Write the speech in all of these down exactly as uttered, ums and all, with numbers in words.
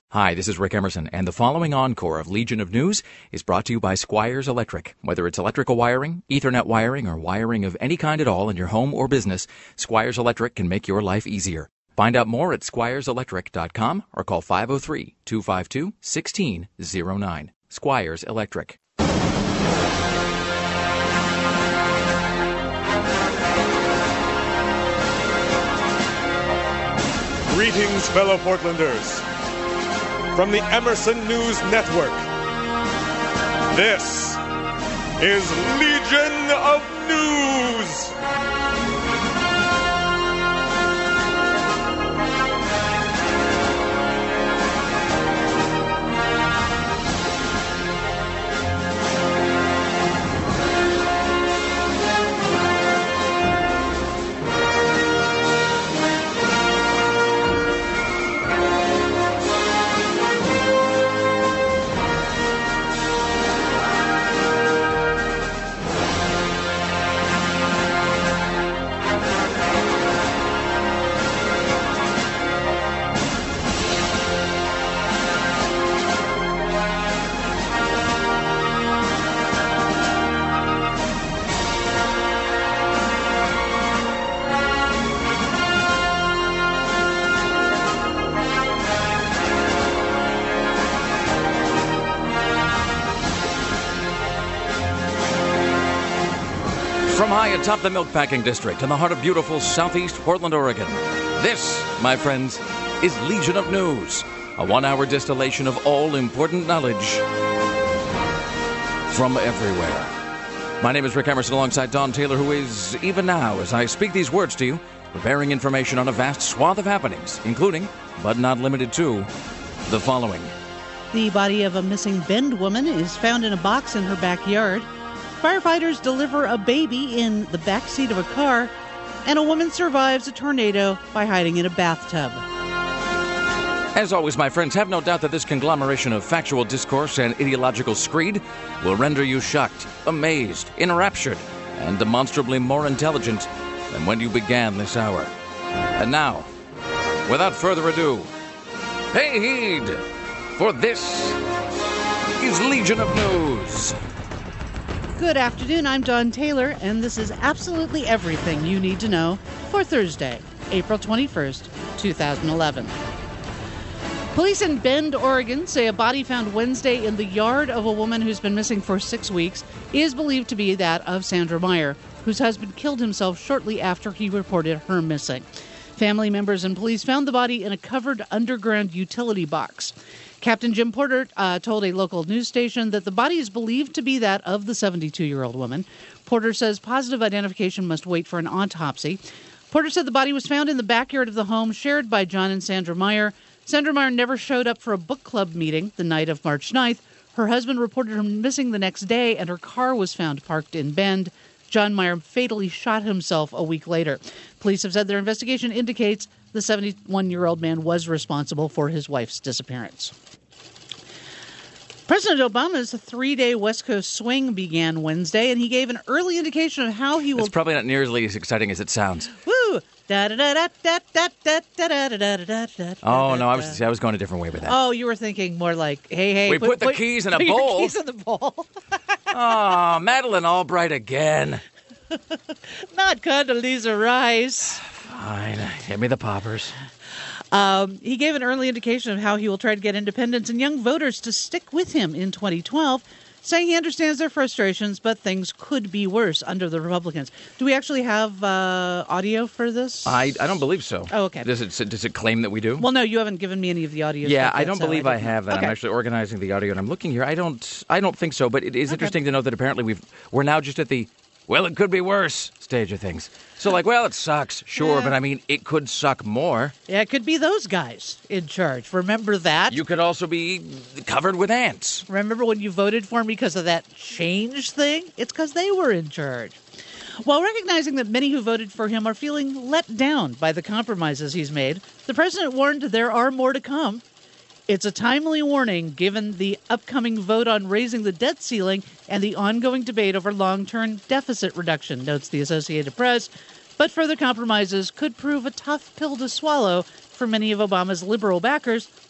Hi, this is Rick Emerson, and the following encore of Legion of News is brought to you by Squires Electric. Whether it's electrical wiring, Ethernet wiring, or wiring of any kind at all in your home or business, Squires Electric can make your life easier. Find out more at squires electric dot com or call five oh three, two five two, one six oh nine. Squires Electric. Greetings, fellow Portlanders. From the Emerson News Network, this is Legion of News. From high atop the Milkpacking District in the heart of beautiful southeast Portland, Oregon, this, my friends, is Legion of News, a one-hour distillation of all important knowledge from everywhere. My name is Rick Emerson alongside Don Taylor, who is, even now, as I speak these words to you, preparing information on a vast swath of happenings, including, but not limited to, the following. The body of a missing Bend woman is found in a box in her backyard. Firefighters deliver a baby in the backseat of a car, and a woman survives a tornado by hiding in a bathtub. As always, my friends, have no doubt that this conglomeration of factual discourse and ideological screed will render you shocked, amazed, enraptured, and demonstrably more intelligent than when you began this hour. And now, without further ado, pay heed, for this is Legion of News. Good afternoon, I'm Don Taylor, and this is absolutely everything you need to know for Thursday, April twenty-first, twenty eleven. Police in Bend, Oregon say a body found Wednesday in the yard of a woman who's been missing for six weeks is believed to be that of Sandra Meyer, whose husband killed himself shortly after he reported her missing. Family members and police found the body in a covered underground utility box. Captain Jim Porter uh, told a local news station that the body is believed to be that of the seventy-two-year-old woman. Porter says positive identification must wait for an autopsy. Porter said the body was found in the backyard of the home shared by John and Sandra Meyer. Sandra Meyer never showed up for a book club meeting the night of March ninth. Her husband reported her missing the next day, and her car was found parked in Bend. John Meyer fatally shot himself a week later. Police have said their investigation indicates the seventy-one-year-old man was responsible for his wife's disappearance. President Obama's three-day West Coast swing began Wednesday, and he gave an early indication of how he will... It's probably not nearly as exciting as it sounds. Woo! Oh, no, I was I was going a different way with that. Oh, you were thinking more like, hey, hey... We put, put the put, keys in a put bowl. Your keys in the bowl. Oh, Madeleine Albright again. Not Condoleezza Rice. Fine. Give me the poppers. Um, he gave an early indication of how he will try to get independents and young voters to stick with him in twenty twelve, saying he understands their frustrations, but things could be worse under the Republicans. Do we actually have uh, audio for this? I, I don't believe so. Oh, okay. Does it does it claim that we do? Well, no, you haven't given me any of the audio. Yeah, I yet, don't so believe I, I have that. Okay. I'm actually organizing the audio, and I'm looking here. I don't I don't think so, but it is okay. interesting to know that apparently we've we're now just at the, well, it could be worse stage of things. So, like, well, it sucks, sure, yeah. But I mean, it could suck more. Yeah, it could be those guys in charge. Remember that? You could also be covered with ants. Remember when you voted for me because of that change thing? It's because they were in charge. While recognizing that many who voted for him are feeling let down by the compromises he's made, the president warned there are more to come. It's a timely warning given the upcoming vote on raising the debt ceiling and the ongoing debate over long-term deficit reduction, notes the Associated Press. But further compromises could prove a tough pill to swallow for many of Obama's liberal backers,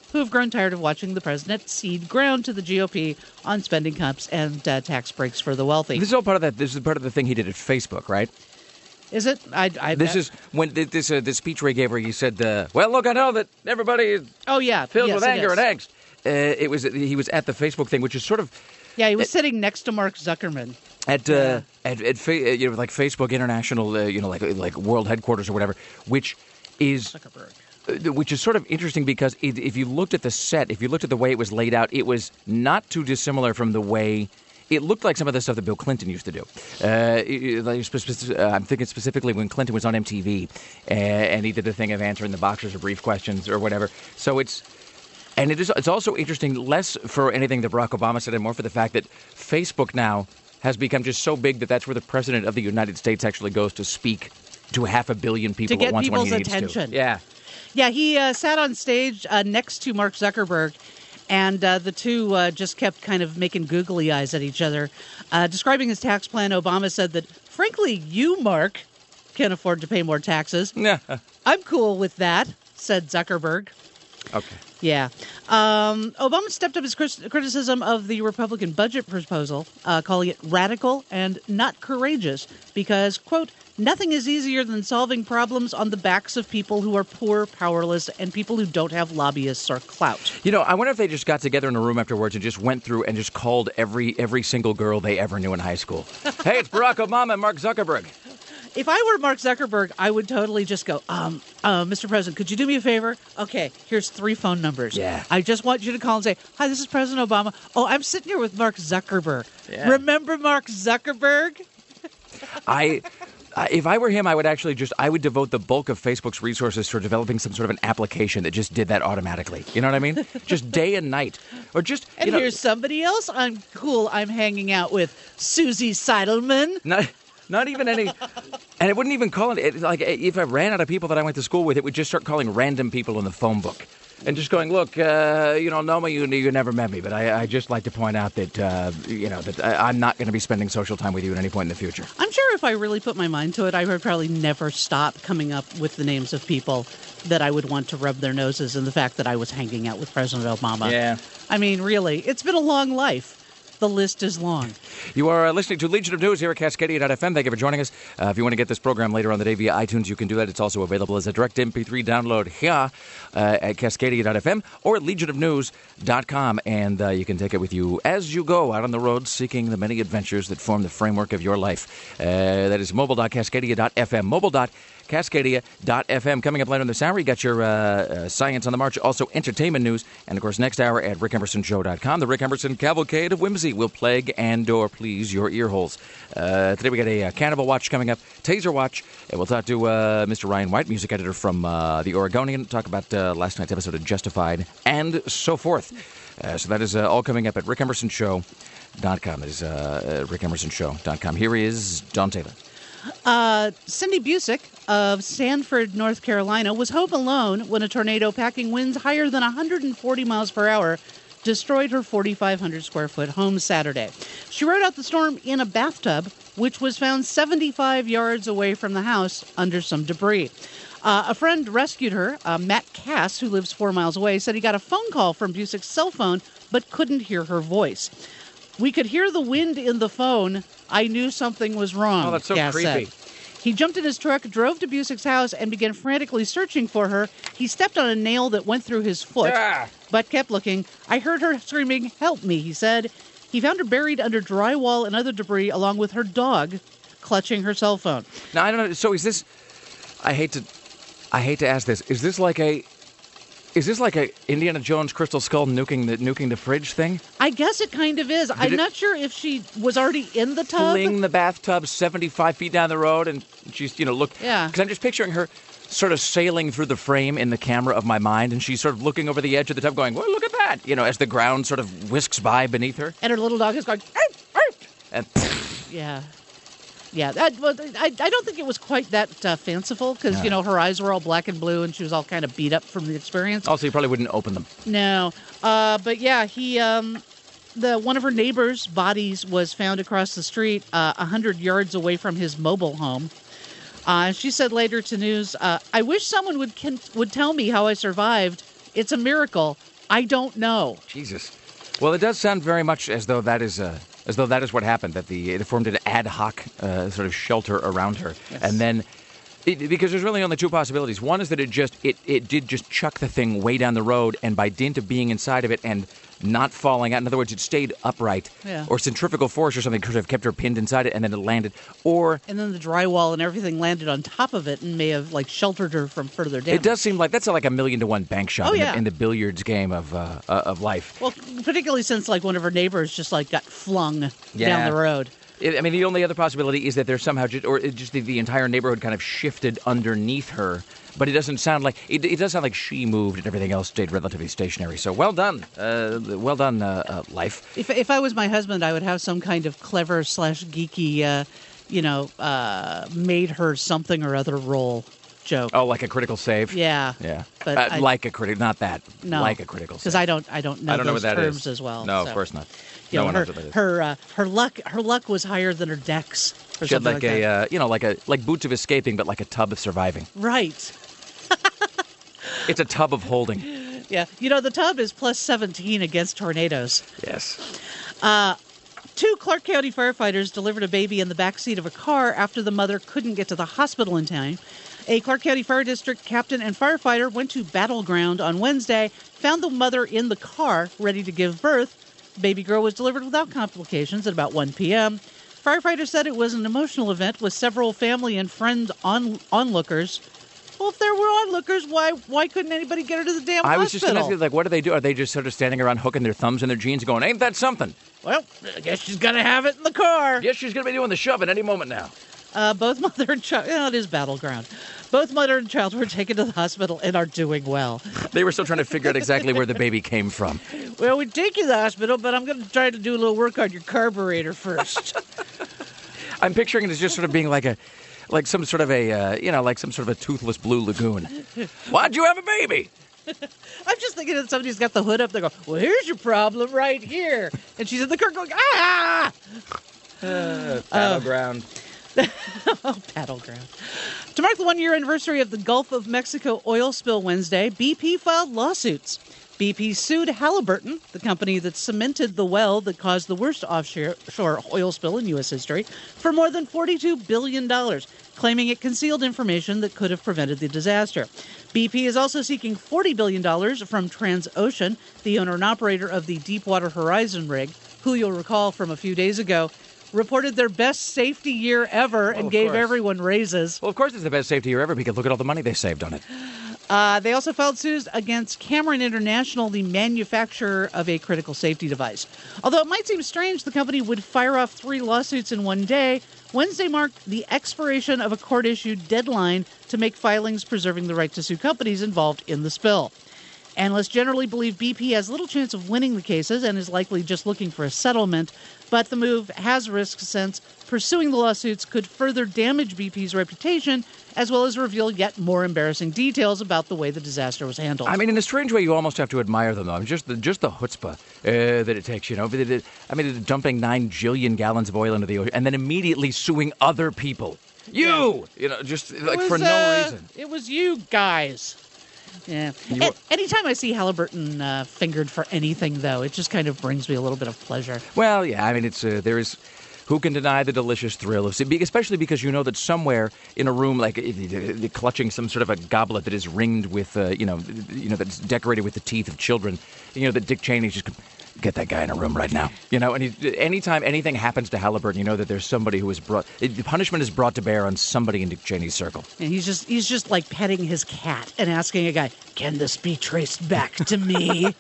who have grown tired of watching the president cede ground to the G O P on spending cuts and uh, tax breaks for the wealthy. This is all part of that. This is part of the thing he did at Facebook, right? Is it? I, I This bet. is when th- this uh, this speech Ray gave where he said, uh, "Well, look, I know that everybody is Oh yeah, filled yes, with it anger is. and angst." Uh, it was he was at the Facebook thing, which is sort of Yeah, he was sitting next to Mark Zuckerman. at uh, Yeah. at, at fa- uh, you know like Facebook International, uh, you know like like world headquarters or whatever, which is Zuckerberg. uh, which is sort of interesting because it, if you looked at the set, if you looked at the way it was laid out, it was not too dissimilar from the way. It looked like some of the stuff that Bill Clinton used to do. Uh, it- like spe- spe- uh, I'm thinking specifically when Clinton was on M T V uh, and he did the thing of answering the boxers or brief questions or whatever. So it's and it is it's also interesting less for anything that Barack Obama said and more for the fact that Facebook now has become just so big that that's where the president of the United States actually goes to speak to half a billion people To get at once when he people's needs attention. to. Yeah. Yeah, he uh, sat on stage uh, next to Mark Zuckerberg, and uh, the two uh, just kept kind of making googly eyes at each other. Uh, describing his tax plan, Obama said that, frankly, you, Mark, can afford to pay more taxes. Yeah. I'm cool with that, said Zuckerberg. Okay. Yeah. Um, Obama stepped up his cris- criticism of the Republican budget proposal, uh, calling it radical and not courageous because, quote, nothing is easier than solving problems on the backs of people who are poor, powerless, and people who don't have lobbyists or clout. You know, I wonder if they just got together in a room afterwards and just went through and just called every every single girl they ever knew in high school. Hey, it's Barack Obama and Mark Zuckerberg. If I were Mark Zuckerberg, I would totally just go, um, uh, Mister President, could you do me a favor? Okay, here's three phone numbers. Yeah. I just want you to call and say, hi, this is President Obama. Oh, I'm sitting here with Mark Zuckerberg. Yeah. Remember Mark Zuckerberg? I, I, if I were him, I would actually just I would devote the bulk of Facebook's resources for developing some sort of an application that just did that automatically. You know what I mean? Just day and night, or just And you know, here's somebody else I'm cool. I'm hanging out with Susie Seidelman. not not even any, and it wouldn't even call it, it like if I ran out of people that I went to school with, it would just start calling random people in the phone book. And just going, look, uh, you don't know me, you, you never met me, but I, I just like to point out that, uh, you know, that I, I'm not going to be spending social time with you at any point in the future. I'm sure if I really put my mind to it, I would probably never stop coming up with the names of people that I would want to rub their noses in the fact that I was hanging out with President Obama. Yeah. I mean, really, it's been a long life. The list is long. You are uh, listening to Legion of News here at Cascadia dot F M. Thank you for joining us. Uh, if you want to get this program later on the day via iTunes, you can do that. It's also available as a direct M P three download here uh, at Cascadia dot F M or at legion of news dot com. And uh, you can take it with you as you go out on the road seeking the many adventures that form the framework of your life. Uh, that is mobile dot cascadia dot F M. Mobile dot cascadia dot F M. Coming up later in this hour, you got your uh, uh, Science on the March, also entertainment news, and of course next hour at rick emerson show dot com. The Rick Emerson Cavalcade of Whimsy will plague and or please your ear holes. Uh, today we got a uh, Cannibal Watch coming up, Taser Watch, and we'll talk to uh, Mister Ryan White, music editor from uh, The Oregonian, talk about uh, last night's episode of Justified, and so forth. Uh, so that is uh, all coming up at rick emerson show dot com. That is uh, uh, rick emerson show dot com. Here is Don Taylor. Uh, Cindy Busick of Sanford, North Carolina, was home alone when a tornado packing winds higher than one hundred forty miles per hour destroyed her forty-five hundred square foot home Saturday. She rode out the storm in a bathtub, which was found seventy-five yards away from the house under some debris. Uh, a friend rescued her. Uh, Matt Cass, who lives four miles away, said he got a phone call from Busick's cell phone but couldn't hear her voice. We could hear the wind in the phone. I knew something was wrong. Oh, that's so Cass creepy. said. He jumped in his truck, drove to Busick's house, and began frantically searching for her. He stepped on a nail that went through his foot, Ah. but kept looking. I heard her screaming, "Help me," he said. He found her buried under drywall and other debris, along with her dog, clutching her cell phone. Now I don't know. So is this? I hate to, I hate to ask this. Is this like a, is this like a Indiana Jones Crystal Skull nuking the nuking the fridge thing? I guess it kind of is. I'm it- not sure if she was already in the tub. Fling the bathtub seventy-five feet down the road, and she's you know look. Yeah. Because I'm just picturing her sort of sailing through the frame in the camera of my mind, and she's sort of looking over the edge of the tub, going, "Well, look at that!" You know, as the ground sort of whisks by beneath her, And her little dog is going, "Arf, arf." and Yeah. Yeah, that, well, I, I don't think it was quite that uh, fanciful because, No. you know, her eyes were all black and blue and she was all kind of beat up from the experience. also you probably wouldn't open them. No. Uh, but yeah, he, um, the one of her neighbor's bodies was found across the street uh, one hundred yards away from his mobile home. Uh, she said later to news, uh, I wish someone would can, would tell me how I survived. It's a miracle. I don't know. Jesus. Well, it does sound very much as though that is uh, as though that is what happened. That the it formed an ad hoc uh, sort of shelter around her, Yes. and then. It, because there's really only two possibilities. One is that it just it, it did just chuck the thing way down the road, and by dint of being inside of it and not falling out, in other words, it stayed upright, Yeah. or centrifugal force or something could have kept her pinned inside it, and then it landed. Or And then the drywall and everything landed on top of it and may have like sheltered her from further damage. it does seem like that's like a million to one bank shot Oh, in, yeah. the, in the billiards game of uh, uh, of life. Well, particularly since like one of her neighbors just like got flung Yeah. down the road. It, I mean, the only other possibility is that there's somehow just, or it just the, the entire neighborhood kind of shifted underneath her. But it doesn't sound like it, it does sound like she moved and everything else stayed relatively stationary. So well done, uh, well done, uh, uh, life. If if I was my husband, I would have some kind of clever slash geeky, uh, you know, uh, made her something or other role joke. Oh, like a critical save. Yeah. Yeah, But uh, I- like a critical, not that. No, like a critical save. because I don't I don't know I don't know those what that terms is. as well. No, so. of course not. You no know, one her knows what that is. her uh, her luck her luck was higher than her dex. Or She had something like, like a, that. uh, you know, like a like boots of escaping, but like a tub of surviving. Right. It's a tub of holding. Yeah. You know, the tub is plus seventeen against tornadoes. Yes. Two Clark County firefighters delivered a baby in the backseat of a car after the mother couldn't get to the hospital in time. A Clark County Fire District captain and firefighter went to Battleground on Wednesday, found the mother in the car, ready to give birth. The baby girl was delivered without complications at about one p.m. Firefighters said it was an emotional event with several family and friend on onlookers. Well, if there were onlookers, why why couldn't anybody get her to the damn I hospital? was just going to ask you, like, what do they do? Are they just sort of standing around hooking their thumbs in their jeans going, ain't that something? Well, I guess she's going to have it in the car. Yes, she's going to be doing the shoving any moment now. Uh, both mother and child, yeah, it is Battleground. Both mother and child were taken to the hospital and are doing well. They were still trying to figure out exactly where the baby came from. Well, we take you to the hospital, but I'm going to try to do a little work on your carburetor first. I'm picturing it as just sort of being like a, like some sort of a, uh, you know, like some sort of a toothless blue lagoon. Why'd you have a baby? I'm just thinking that somebody's got the hood up. They go, well, here's your problem right here. And she's in the car going, ah! Uh, battleground. Oh, Battleground. To mark the one-year anniversary of the Gulf of Mexico oil spill Wednesday, B P filed lawsuits. B P sued Halliburton, the company that cemented the well that caused the worst offshore shore oil spill in U S history, for more than forty-two billion dollars, claiming it concealed information that could have prevented the disaster. B P is also seeking forty billion dollars from Transocean, the owner and operator of the Deepwater Horizon rig, who you'll recall from a few days ago reported their best safety year ever and of gave course. everyone raises. Well, of course it's the best safety year ever because look at all the money they saved on it. Uh, they also filed suits against Cameron International, the manufacturer of a critical safety device. Although it might seem strange the company would fire off three lawsuits in one day, Wednesday marked the expiration of a court-issued deadline to make filings preserving the right to sue companies involved in the spill. Analysts generally believe B P has little chance of winning the cases and is likely just looking for a settlement, but the move has risks since pursuing the lawsuits could further damage B P's reputation as well as reveal yet more embarrassing details about the way the disaster was handled. I mean, in a strange way, you almost have to admire them, though. I mean, just the just the chutzpah uh, that it takes, you know. But it- I mean, dumping nine jillion gallons of oil into the ocean and then immediately suing other people. You! You know, just It like was, for no uh, reason. It was you guys. Yeah. You- A- anytime I see Halliburton uh, fingered for anything, though, it just kind of brings me a little bit of pleasure. Well, yeah, I mean, it's uh, there is. Who can deny the delicious thrill of, especially because you know that somewhere in a room, like uh, clutching some sort of a goblet that is ringed with, uh, you know, you know, that's decorated with the teeth of children, you know, that Dick Cheney's just get that guy in a room right now, you know. And he, anytime anything happens to Halliburton, you know that there's somebody who is brought, the punishment is brought to bear on somebody in Dick Cheney's circle. And he's just he's just like petting his cat and asking a guy, "Can this be traced back to me?"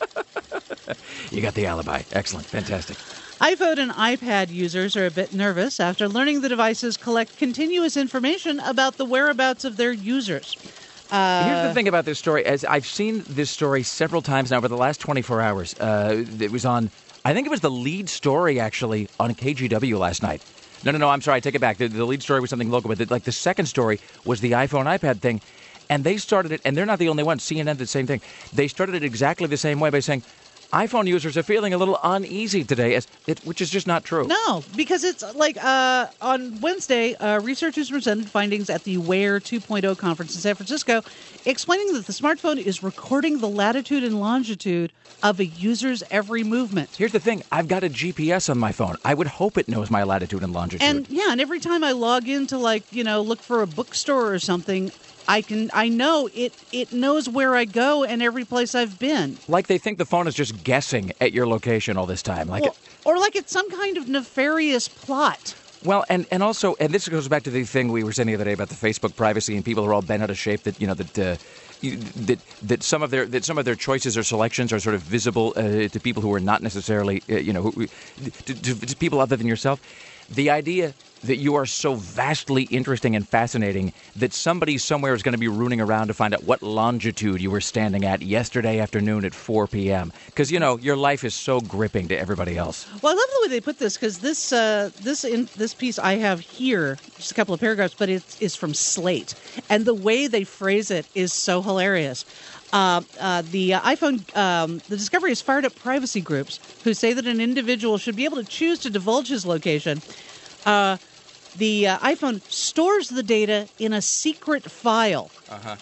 You got the alibi. Excellent, fantastic. iPhone and iPad users are a bit nervous after learning the devices collect continuous information about the whereabouts of their users. Uh, Here's the thing about this story. As I've seen this story several times now over the last twenty-four hours. Uh, it was on, I think it was the lead story, actually, on K G W last night. No, no, no, I'm sorry, I take it back. The, the lead story was something local, but the, like the second story was the iPhone, iPad thing. And they started it, and they're not the only ones. C N N did the same thing. They started it exactly the same way by saying, iPhone users are feeling a little uneasy today, as it, which is just not true. No, because it's like uh, on Wednesday, uh, researchers presented findings at the Wear two point oh conference in San Francisco, explaining that the smartphone is recording the latitude and longitude of a user's every movement. Here's the thing. I've got a G P S on my phone. I would hope it knows my latitude and longitude. And, yeah, and every time I log in to, like, you know, look for a bookstore or something, I can I know it it knows where I go and every place I've been. Like they think the phone is just guessing at your location all this time. Like, Well, or like it's some kind of nefarious plot. well, and, and also, and this goes back to the thing we were saying the other day about the Facebook privacy, and people are all bent out of shape that, you know, that uh, you, that that some of their that some of their choices or selections are sort of visible uh, to people who are not necessarily, uh, you know, who, to, to, to people other than yourself. The idea that you are so vastly interesting and fascinating that somebody somewhere is going to be rooning around to find out what longitude you were standing at yesterday afternoon at four p.m. Because, you know, your life is so gripping to everybody else. Well, I love the way they put this because this uh, this in this piece I have here, just a couple of paragraphs, but it is from Slate, and the way they phrase it is so hilarious. Uh, uh, the uh, iPhone, um, the discovery has fired up privacy groups who say that an individual should be able to choose to divulge his location. Uh, the uh, iPhone stores the data in a secret file. Uh-huh.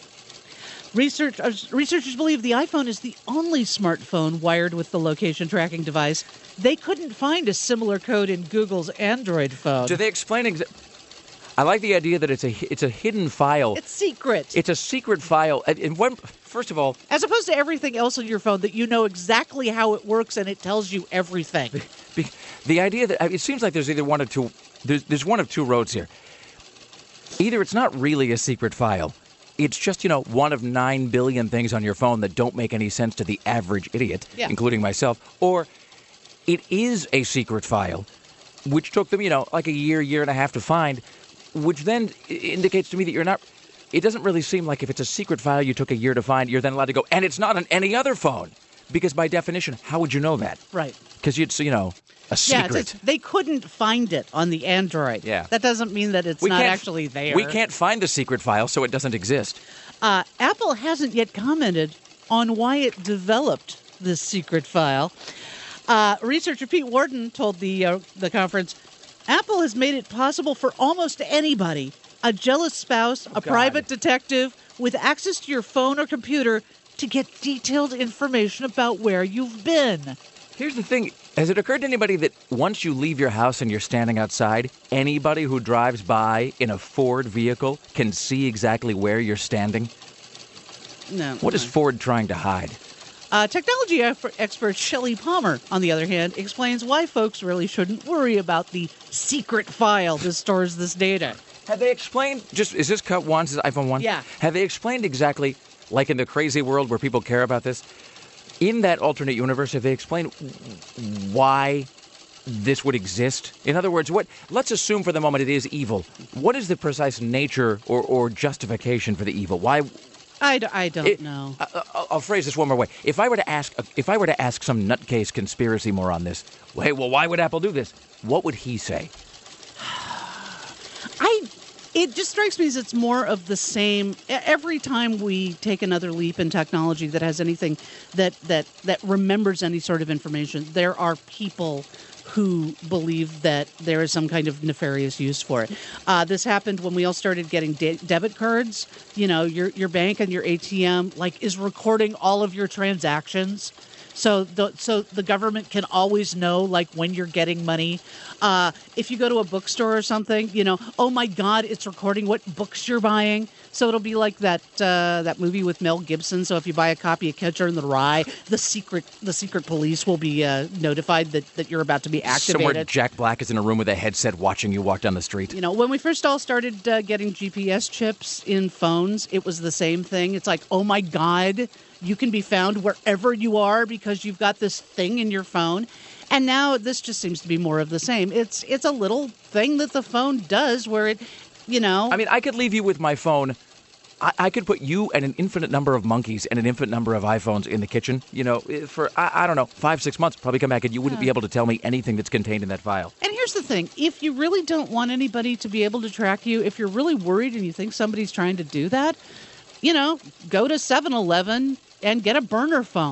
Research, uh, researchers believe the iPhone is the only smartphone wired with the location tracking device. They couldn't find a similar code in Google's Android phone. Do they explain exa- I like the idea that it's a it's a hidden file. It's secret. It's a secret file. And, and when, first of all, as opposed to everything else on your phone that you know exactly how it works and it tells you everything. the, the idea that it seems like there's either one of two. There's, there's one of two roads here. Either it's not really a secret file. It's just, you know, one of nine billion things on your phone that don't make any sense to the average idiot, yeah. including myself. Or it is a secret file, which took them, you know, like a year, year and a half to find, which then indicates to me that you're not, it doesn't really seem like if it's a secret file you took a year to find, you're then allowed to go, and it's not on any other phone. Because by definition, how would you know that? Right. Because it's, you know, a secret. Yeah, it's, they couldn't find it on the Android. Yeah. That doesn't mean that it's we not can't- actually there. We can't find the secret file, so it doesn't exist. Uh, Apple hasn't yet commented on why it developed this secret file. Uh, researcher Pete Warden told the uh, the conference, Apple has made it possible for almost anybody, a jealous spouse, a God. private detective, with access to your phone or computer to get detailed information about where you've been. Here's the thing. Has it occurred to anybody that once you leave your house and you're standing outside, anybody who drives by in a Ford vehicle can see exactly where you're standing? No. What is Ford trying to hide? Uh, technology eff- expert Shelley Palmer, on the other hand, explains why folks really shouldn't worry about the secret file that stores this data. Have they explained, just, is this cut one, is this iPhone one? Yeah. Have they explained exactly, like in the crazy world where people care about this, in that alternate universe, have they explained why this would exist? In other words, what? Let's assume for the moment it is evil. What is the precise nature or, or justification for the evil? Why? I, d- I don't It- know. I- I'll, I'll phrase this one more way. If I were to ask, if I were to ask some nutcase conspiracy moron this, hey, well, why would Apple do this? What would he say? I. It just strikes me as it's more of the same. E- Every time we take another leap in technology that has anything that that that remembers any sort of information, there are people who believe that there is some kind of nefarious use for it. Uh, this happened when we all started getting de- debit cards. You know, your your bank and your A T M like is recording all of your transactions. So the so the government can always know like when you're getting money. Uh, if you go to a bookstore or something, you know, oh my God, it's recording what books you're buying. So it'll be like that uh, that movie with Mel Gibson. So if you buy a copy of Catcher in the Rye, the secret the secret police will be uh, notified that, that you're about to be activated. Somewhere Jack Black is in a room with a headset watching you walk down the street. You know, when we first all started uh, getting G P S chips in phones, it was the same thing. It's like, oh my God, you can be found wherever you are because you've got this thing in your phone. And now this just seems to be more of the same. It's it's a little thing that the phone does where it, you know. I mean, I could leave you with my phone. I, I could put you and an infinite number of monkeys and an infinite number of iPhones in the kitchen, you know, for, I, I don't know, five, six months. Probably come back and you wouldn't be able to tell me anything that's contained in that file. And here's the thing. If you really don't want anybody to be able to track you, if you're really worried and you think somebody's trying to do that, you know, go to seven eleven and get a burner phone.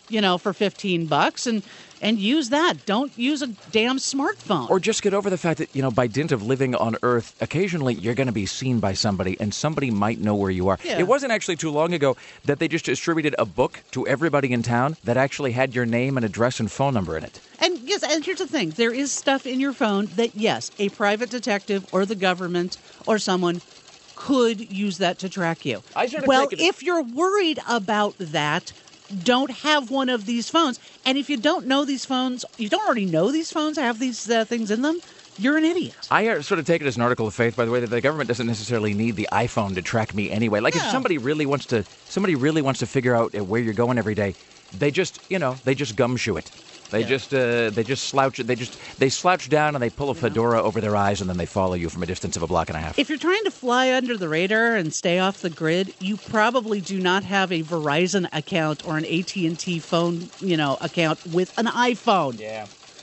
you know, for fifteen bucks and and use that. Don't use a damn smartphone. Or just get over the fact that, you know, by dint of living on Earth, occasionally you're going to be seen by somebody and somebody might know where you are. Yeah. It wasn't actually too long ago that they just distributed a book to everybody in town that actually had your name and address and phone number in it. And yes, and here's the thing. There is stuff in your phone that, yes, a private detective or the government or someone could use that to track you. I sort of well, take it- if you're worried about that, don't have one of these phones. And if you don't know these phones, you don't already know these phones have these uh, things in them, you're an idiot. I uh, sort of take it as an article of faith, by the way, that the government doesn't necessarily need the iPhone to track me anyway. Like, Yeah. if somebody really wants to, somebody really wants to figure out uh, where you're going every day, they just, you know, they just gumshoe it. They Yeah. just, uh, they just slouch. They just, they slouch down and they pull a fedora over their eyes, and then they follow you from a distance of a block and a half. If you're trying to fly under the radar and stay off the grid, you probably do not have a Verizon account or an A T and T phone, you know, account with an iPhone. Yeah,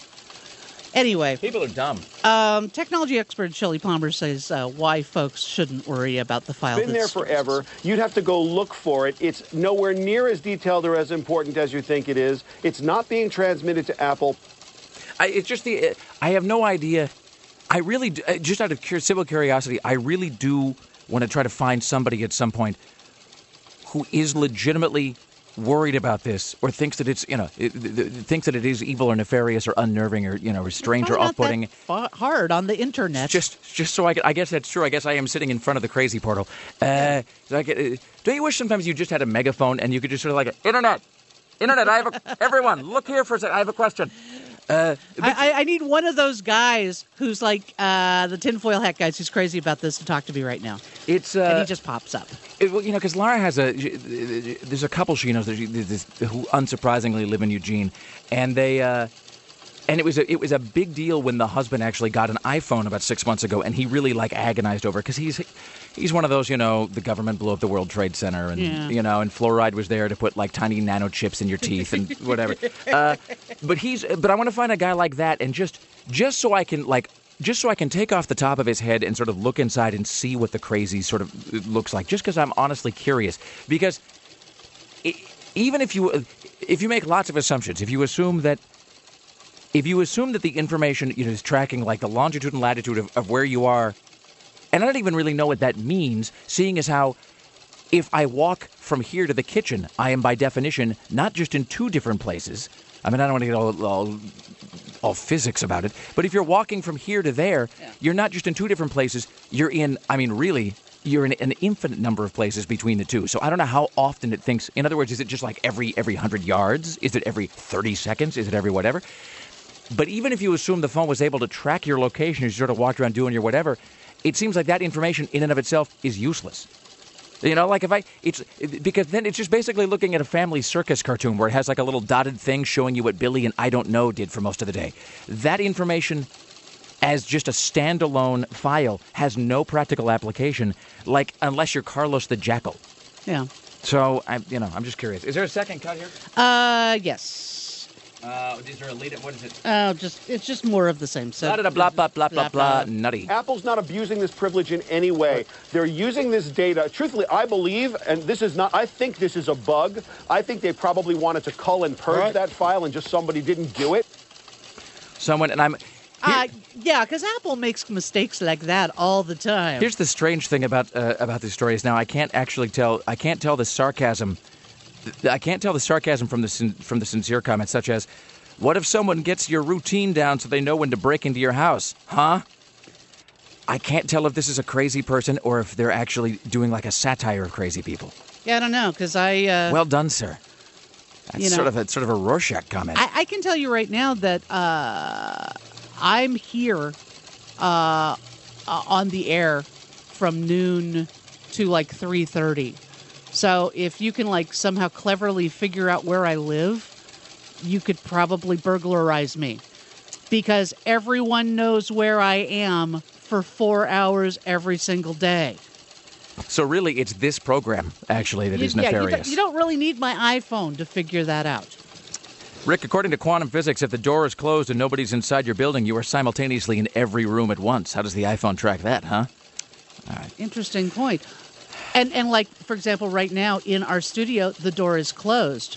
Anyway, people are dumb. um, technology expert Shelley Palmer says uh, why folks shouldn't worry about the file. Been there that's- forever. You'd have to go look for it. It's nowhere near as detailed or as important as you think it is. It's not being transmitted to Apple. I, it's just the. I have no idea. I really, do, uh, just out of cur- civil curiosity, I really do want to try to find somebody at some point who is legitimately worried about this, or thinks that it's, you know, it, it, it, thinks that it is evil or nefarious or unnerving or, you know, or strange or Probably not off-putting. that fa- hard on the internet. Just, just so I can, I guess that's true. I guess I am sitting in front of the crazy portal. Uh, so I get, uh, don't you wish sometimes you just had a megaphone and you could just sort of like, internet, internet. I have a, everyone, look here for a second. I have a question. Uh, I, I, I need one of those guys who's like uh, the tinfoil hat guys who's crazy about this to talk to me right now. it's uh, And he just pops up. It, well, you know, because Lara has a, there's a couple she knows that she, this, who unsurprisingly live in Eugene, and they, uh, and it was a, it was a big deal when the husband actually got an iPhone about six months ago, and he really like agonized over it because he's, he's one of those, you know, the government blew up the World Trade Center, and Yeah. you know, and fluoride was there to put like tiny nano chips in your teeth and whatever. Uh, but he's, but I want to find a guy like that, and just, just so I can like. Just so I can take off the top of his head and sort of look inside and see what the crazy sort of looks like. Just because I'm honestly curious. Because it, even if you if you make lots of assumptions, if you assume that if you assume that the information, you know, is tracking like the longitude and latitude of, of where you are, and I don't even really know what that means, seeing as how if I walk from here to the kitchen, I am by definition not just in two different places. I mean, I don't want to get all, all all physics about it, but if you're walking from here to there, Yeah. you're not just in two different places. You're in, I mean, really, you're in an infinite number of places between the two. So I don't know how often it thinks. In other words, is it just like every every hundred yards? Is it every thirty seconds? Is it every whatever? But even if you assume the phone was able to track your location as you sort of walked around doing your whatever, it seems like that information in and of itself is useless. You know, like if I, it's, because then it's just basically looking at a family circus cartoon where it has like a little dotted thing showing you what Billy and I Don't Know did for most of the day. That information as just a standalone file has no practical application, like unless you're Carlos the Jackal. Yeah. So, I, you know, I'm just curious. Is there a second cut here? Uh, yes. Uh, is there a lead? What is it? Oh, just it's just more of the same. So Blah, blah, blah, blah, blah, blah, nutty. Apple's not abusing this privilege in any way. They're using this data. Truthfully, I believe, and this is not, I think this is a bug. I think they probably wanted to cull and purge Right. that file and just somebody didn't do it. Someone, and I'm... Uh, yeah, because Apple makes mistakes like that all the time. Here's the strange thing about uh, about this story is now I can't actually tell I can't tell the sarcasm I can't tell the sarcasm from the sin, from the sincere comments, such as, "What if someone gets your routine down so they know when to break into your house, huh?" I can't tell if this is a crazy person or if they're actually doing like a satire of crazy people. Yeah, I don't know, because I... Uh, Well done, sir. That's You know- sort of a sort of a Rorschach comment. I, I can tell you right now that uh, I'm here uh, uh, on the air from noon to like three thirty. So if you can like somehow cleverly figure out where I live, you could probably burglarize me. Because everyone knows where I am for four hours every single day. So really, it's this program, actually, that You- is yeah, you don't- nefarious. you don't really need my iPhone to figure that out. Rick, according to quantum physics, if the door is closed and nobody's inside your building, you are simultaneously in every room at once. How does the iPhone track that, huh? Interesting point. And and like, for example, right now in our studio, the door is closed.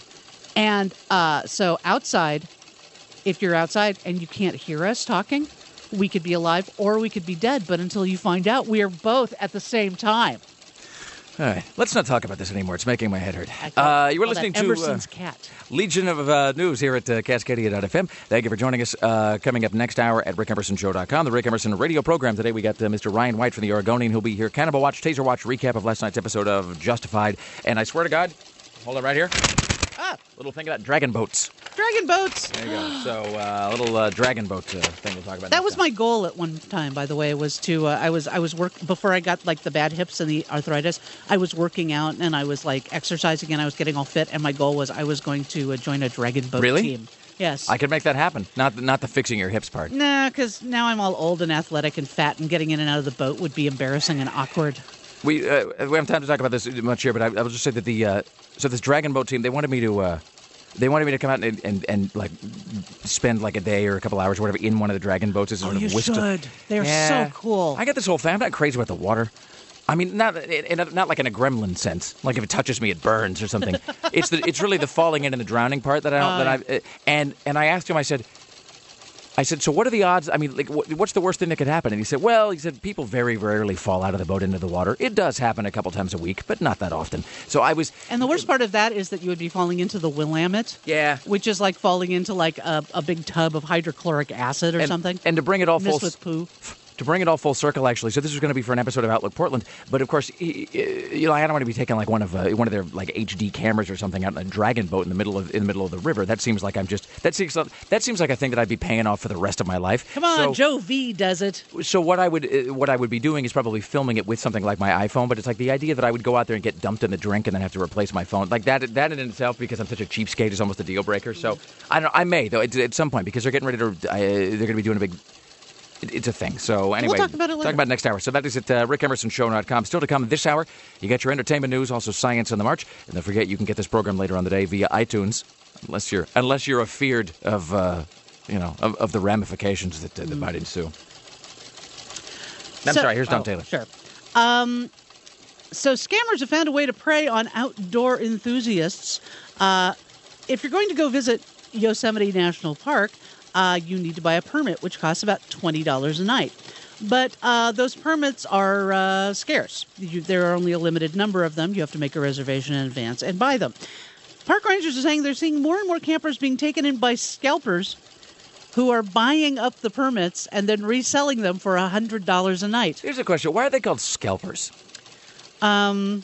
And uh, so outside, if you're outside and you can't hear us talking, we could be alive or we could be dead. But until you find out, we are both at the same time. All right, let's not talk about this anymore. It's making my head hurt. Uh, you were listening to Emerson's uh, cat. Legion of uh, News here at uh, Cascadia dot f m. Thank you for joining us. Uh, coming up next hour at rick emerson show dot com, the Rick Emerson radio program. Today we got uh, Mister Ryan White from the Oregonian. He'll be here. Cannibal Watch, Taser Watch, recap of last night's episode of Justified. And I swear to God, hold it right here. Ah, little thing about dragon boats. Dragon boats. There you go. So a uh, little uh, dragon boat uh, thing we'll talk about. That was time. my goal at one time, by the way, was to, uh, I was, I was work before I got like the bad hips and the arthritis, I was working out and I was like exercising and I was getting all fit. And my goal was I was going to uh, join a dragon boat really? team. Yes. I could make that happen. Not the, not the fixing your hips part. Nah, because now I'm all old and athletic and fat and getting in and out of the boat would be embarrassing and awkward. We uh, we haven't time to talk about this much here, but I, I will just say that the, uh, so this dragon boat team, they wanted me to, uh, They wanted me to come out and, and, and like spend like a day or a couple hours or whatever in one of the dragon boats. As Oh, sort of you whisk should. to- They're Yeah. so cool. I got this whole thing. I'm not crazy about the water. I mean, not in a, not like in a gremlin sense. Like if it touches me, it burns or something. it's the it's really the falling in and the drowning part that I don't, Oh, that I and and I asked him. I said. I said, so what are the odds? I mean, like, what's the worst thing that could happen? And he said, well, he said, people very rarely fall out of the boat into the water. It does happen a couple times a week, but not that often. So I was... And the worst part of that is that you would be falling into the Willamette. Yeah. Which is like falling into like a, a big tub of hydrochloric acid or and, something. And to bring it all full... Mixed with poo. To bring it all full circle, actually, so this was going to be for an episode of Outlook Portland, but of course, you know, I don't want to be taking like one of uh, one of their like H D cameras or something out in a dragon boat in the middle of in the middle of the river. That seems like I'm just that seems that seems like a thing that I'd be paying off for the rest of my life. Come on, so, Joe V does it. So what I would uh, what I would be doing is probably filming it with something like my iPhone, but it's like the idea that I would go out there and get dumped in the drink and then have to replace my phone, like that. That in itself, because I'm such a cheapskate, is almost a deal breaker. So I don't. I may though at, at some point because they're getting ready to. Uh, they're going to be doing a big. It's a thing. So anyway, we'll talk about it later. Talk about it next hour. So that is at uh, rick emerson show dot com. Still to come this hour, you get your entertainment news, also science on the march. And don't forget, you can get this program later on the day via iTunes, unless you're unless you're afeared of uh, you know of, of the ramifications that, uh, that mm. might ensue. I'm so, sorry. Here's Don oh, Taylor. Sure. Um, so scammers have found a way to prey on outdoor enthusiasts. Uh, if you're going to go visit Yosemite National Park, Uh, you need to buy a permit, which costs about twenty dollars a night. But uh, those permits are uh, scarce. You, there are only a limited number of them. You have to make a reservation in advance and buy them. Park rangers are saying they're seeing more and more campers being taken in by scalpers who are buying up the permits and then reselling them for one hundred dollars a night. Here's a question. Why are they called scalpers? Um,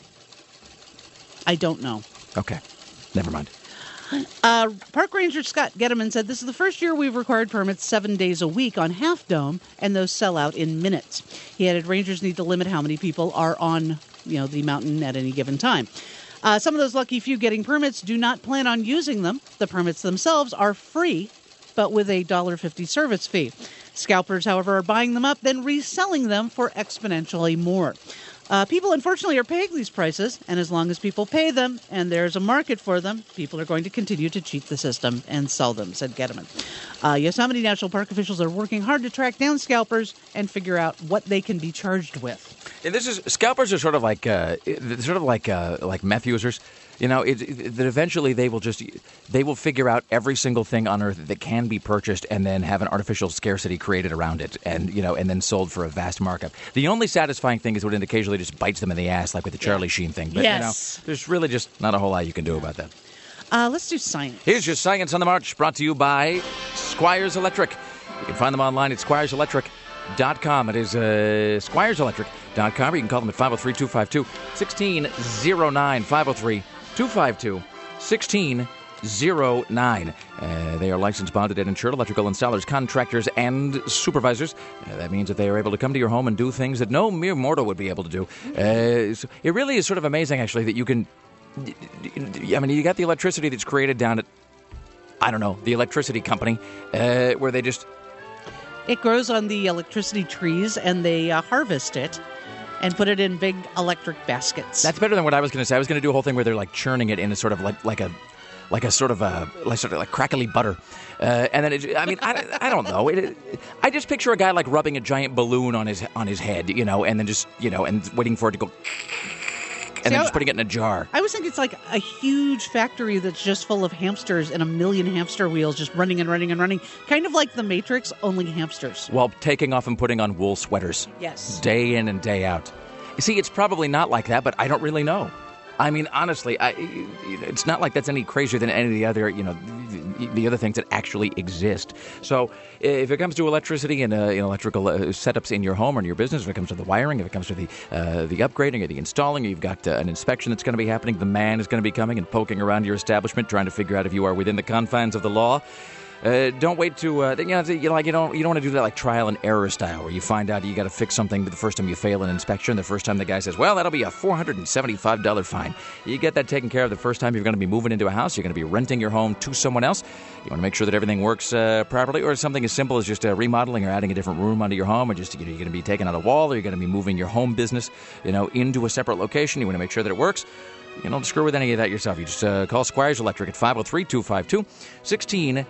I don't know. Okay. Never mind. Uh, Park Ranger Scott Getterman said this is the first year we've required permits seven days a week on Half Dome, and those sell out in minutes. He added rangers need to limit how many people are on, you know, the mountain at any given time. Uh, some of those lucky few getting permits do not plan on using them. The permits themselves are free, but with a one dollar fifty service fee. Scalpers, however, are buying them up, then reselling them for exponentially more. Uh, people, unfortunately, are paying these prices, and as long as people pay them and there's a market for them, people are going to continue to cheat the system and sell them, said Getterman. Uh, Yosemite National Park officials are working hard to track down scalpers and figure out what they can be charged with. And this is scalpers are sort of like uh, sort of like uh, like meth users. You know, it, it, that eventually they will just they will figure out every single thing on Earth that can be purchased and then have an artificial scarcity created around it, and you know, and then sold for a vast markup. The only satisfying thing is when it occasionally just bites them in the ass, like with the Charlie Sheen thing. But yes. you know, there's really just not a whole lot you can do about that. Uh, let's do science. Here's your Science on the March, brought to you by Squires Electric. You can find them online at squires electric dot com. It is uh, squires electric dot com, or you can call them at five oh three, two five two, one six oh nine, five oh three, two five two, one six oh nine. Uh, they are licensed, bonded, and insured electrical installers, contractors, and supervisors. Uh, that means that they are able to come to your home and do things that no mere mortal would be able to do. Uh, so it really is sort of amazing, actually, that you can... I mean, you got the electricity that's created down at, I don't know, the electricity company, uh, where they just... It grows on the electricity trees, and they uh, harvest it and put it in big electric baskets. That's better than what I was going to say. I was going to do a whole thing where they're like churning it in a sort of like like a like a sort of a like sort of like crackly butter, uh, and then it, I mean I, I don't know. It, it, I just picture a guy like rubbing a giant balloon on his on his head, you know, and then just you know and waiting for it to go. and then I- just putting it in a jar. I always think it's like a huge factory that's just full of hamsters and a million hamster wheels just running and running and running. Kind of like The Matrix, only hamsters. While taking off and putting on wool sweaters. Yes. Day in and day out. You see, it's probably not like that, but I don't really know. I mean, honestly, I, it's not like that's any crazier than any of the other, you know, the, the other things that actually exist. So if it comes to electricity and uh, you know, electrical uh, setups in your home or in your business, if it comes to the wiring, if it comes to the uh, the upgrading or the installing, you've got uh, an inspection that's going to be happening, the man is going to be coming and poking around your establishment, trying to figure out if you are within the confines of the law. Uh, don't wait to uh, you know you like you don't you don't want to do that like trial and error style where you find out you got to fix something the first time you fail an inspection. The first time the guy says, "Well, that'll be a four hundred and seventy-five dollar fine." You get that taken care of the first time you're going to be moving into a house. You're going to be renting your home to someone else. You want to make sure that everything works uh, properly, or something as simple as just uh, remodeling or adding a different room onto your home, or just you know, you're going to be taking out a wall, or you're going to be moving your home business, you know, into a separate location. You want to make sure that it works. You don't screw with any of that yourself. You just uh, call Squires Electric at five oh three, two five two, one six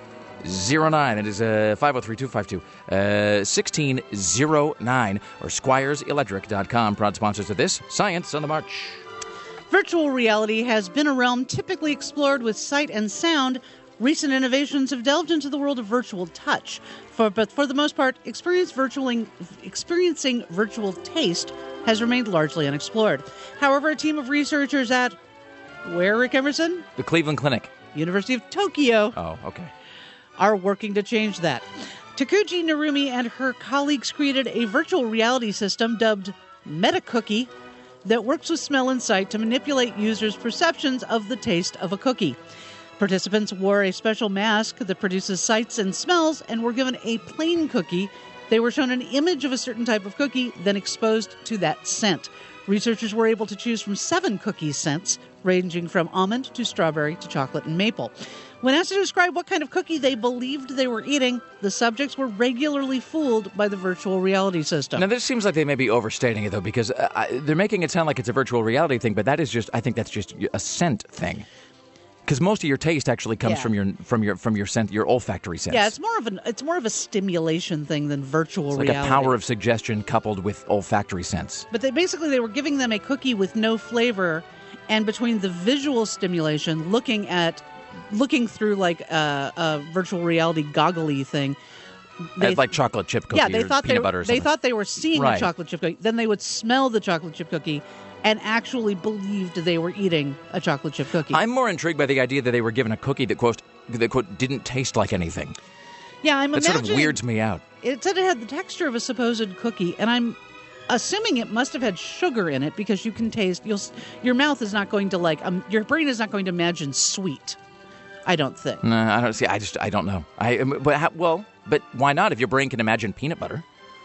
zero nine. It is uh, five oh three, two five two, one six zero nine or squires electric dot com. Proud sponsors of this, Science on the March. Virtual reality has been a realm typically explored with sight and sound. Recent innovations have delved into the world of virtual touch. For, but for the most part, experience virtualing, experiencing virtual taste has remained largely unexplored. However, a team of researchers at, where, Rick Emerson? The Cleveland Clinic. University of Tokyo. Oh, okay. Are working to change that. Takuji Narumi and her colleagues created a virtual reality system dubbed MetaCookie that works with smell and sight to manipulate users' perceptions of the taste of a cookie. Participants wore a special mask that produces sights and smells and were given a plain cookie. They were shown an image of a certain type of cookie, then exposed to that scent. Researchers were able to choose from seven cookie scents, ranging from almond to strawberry to chocolate and maple. When asked to describe what kind of cookie they believed they were eating, the subjects were regularly fooled by the virtual reality system. Now, this seems like they may be overstating it, though, because uh, I, they're making it sound like it's a virtual reality thing, but that is just, I think that's just a scent thing. Because most of your taste actually comes Yeah. from your from your from your scent, your olfactory sense. Yeah, it's more of an it's more of a stimulation thing than virtual It's like reality. a power of suggestion coupled with olfactory sense. But they basically they were giving them a cookie with no flavor, and between the visual stimulation, looking at looking through like a, a virtual reality goggly thing. They, like chocolate chip cookie yeah, they or thought peanut they, butter or they something. thought they were seeing Right. a chocolate chip cookie. Then they would smell the chocolate chip cookie and actually believed they were eating a chocolate chip cookie. I'm more intrigued by the idea that they were given a cookie that, quote, that, quote, didn't taste like anything. yeah, I'm That sort of imagining weirds me out. it said it had the texture of a supposed cookie, and I'm assuming it must have had sugar in it because you can taste. You'll your mouth is not going to like um, your brain is not going to imagine sweet. I don't think. No, I don't see. I just, I don't know. I, but how, well, but why not? If your brain can imagine peanut butter.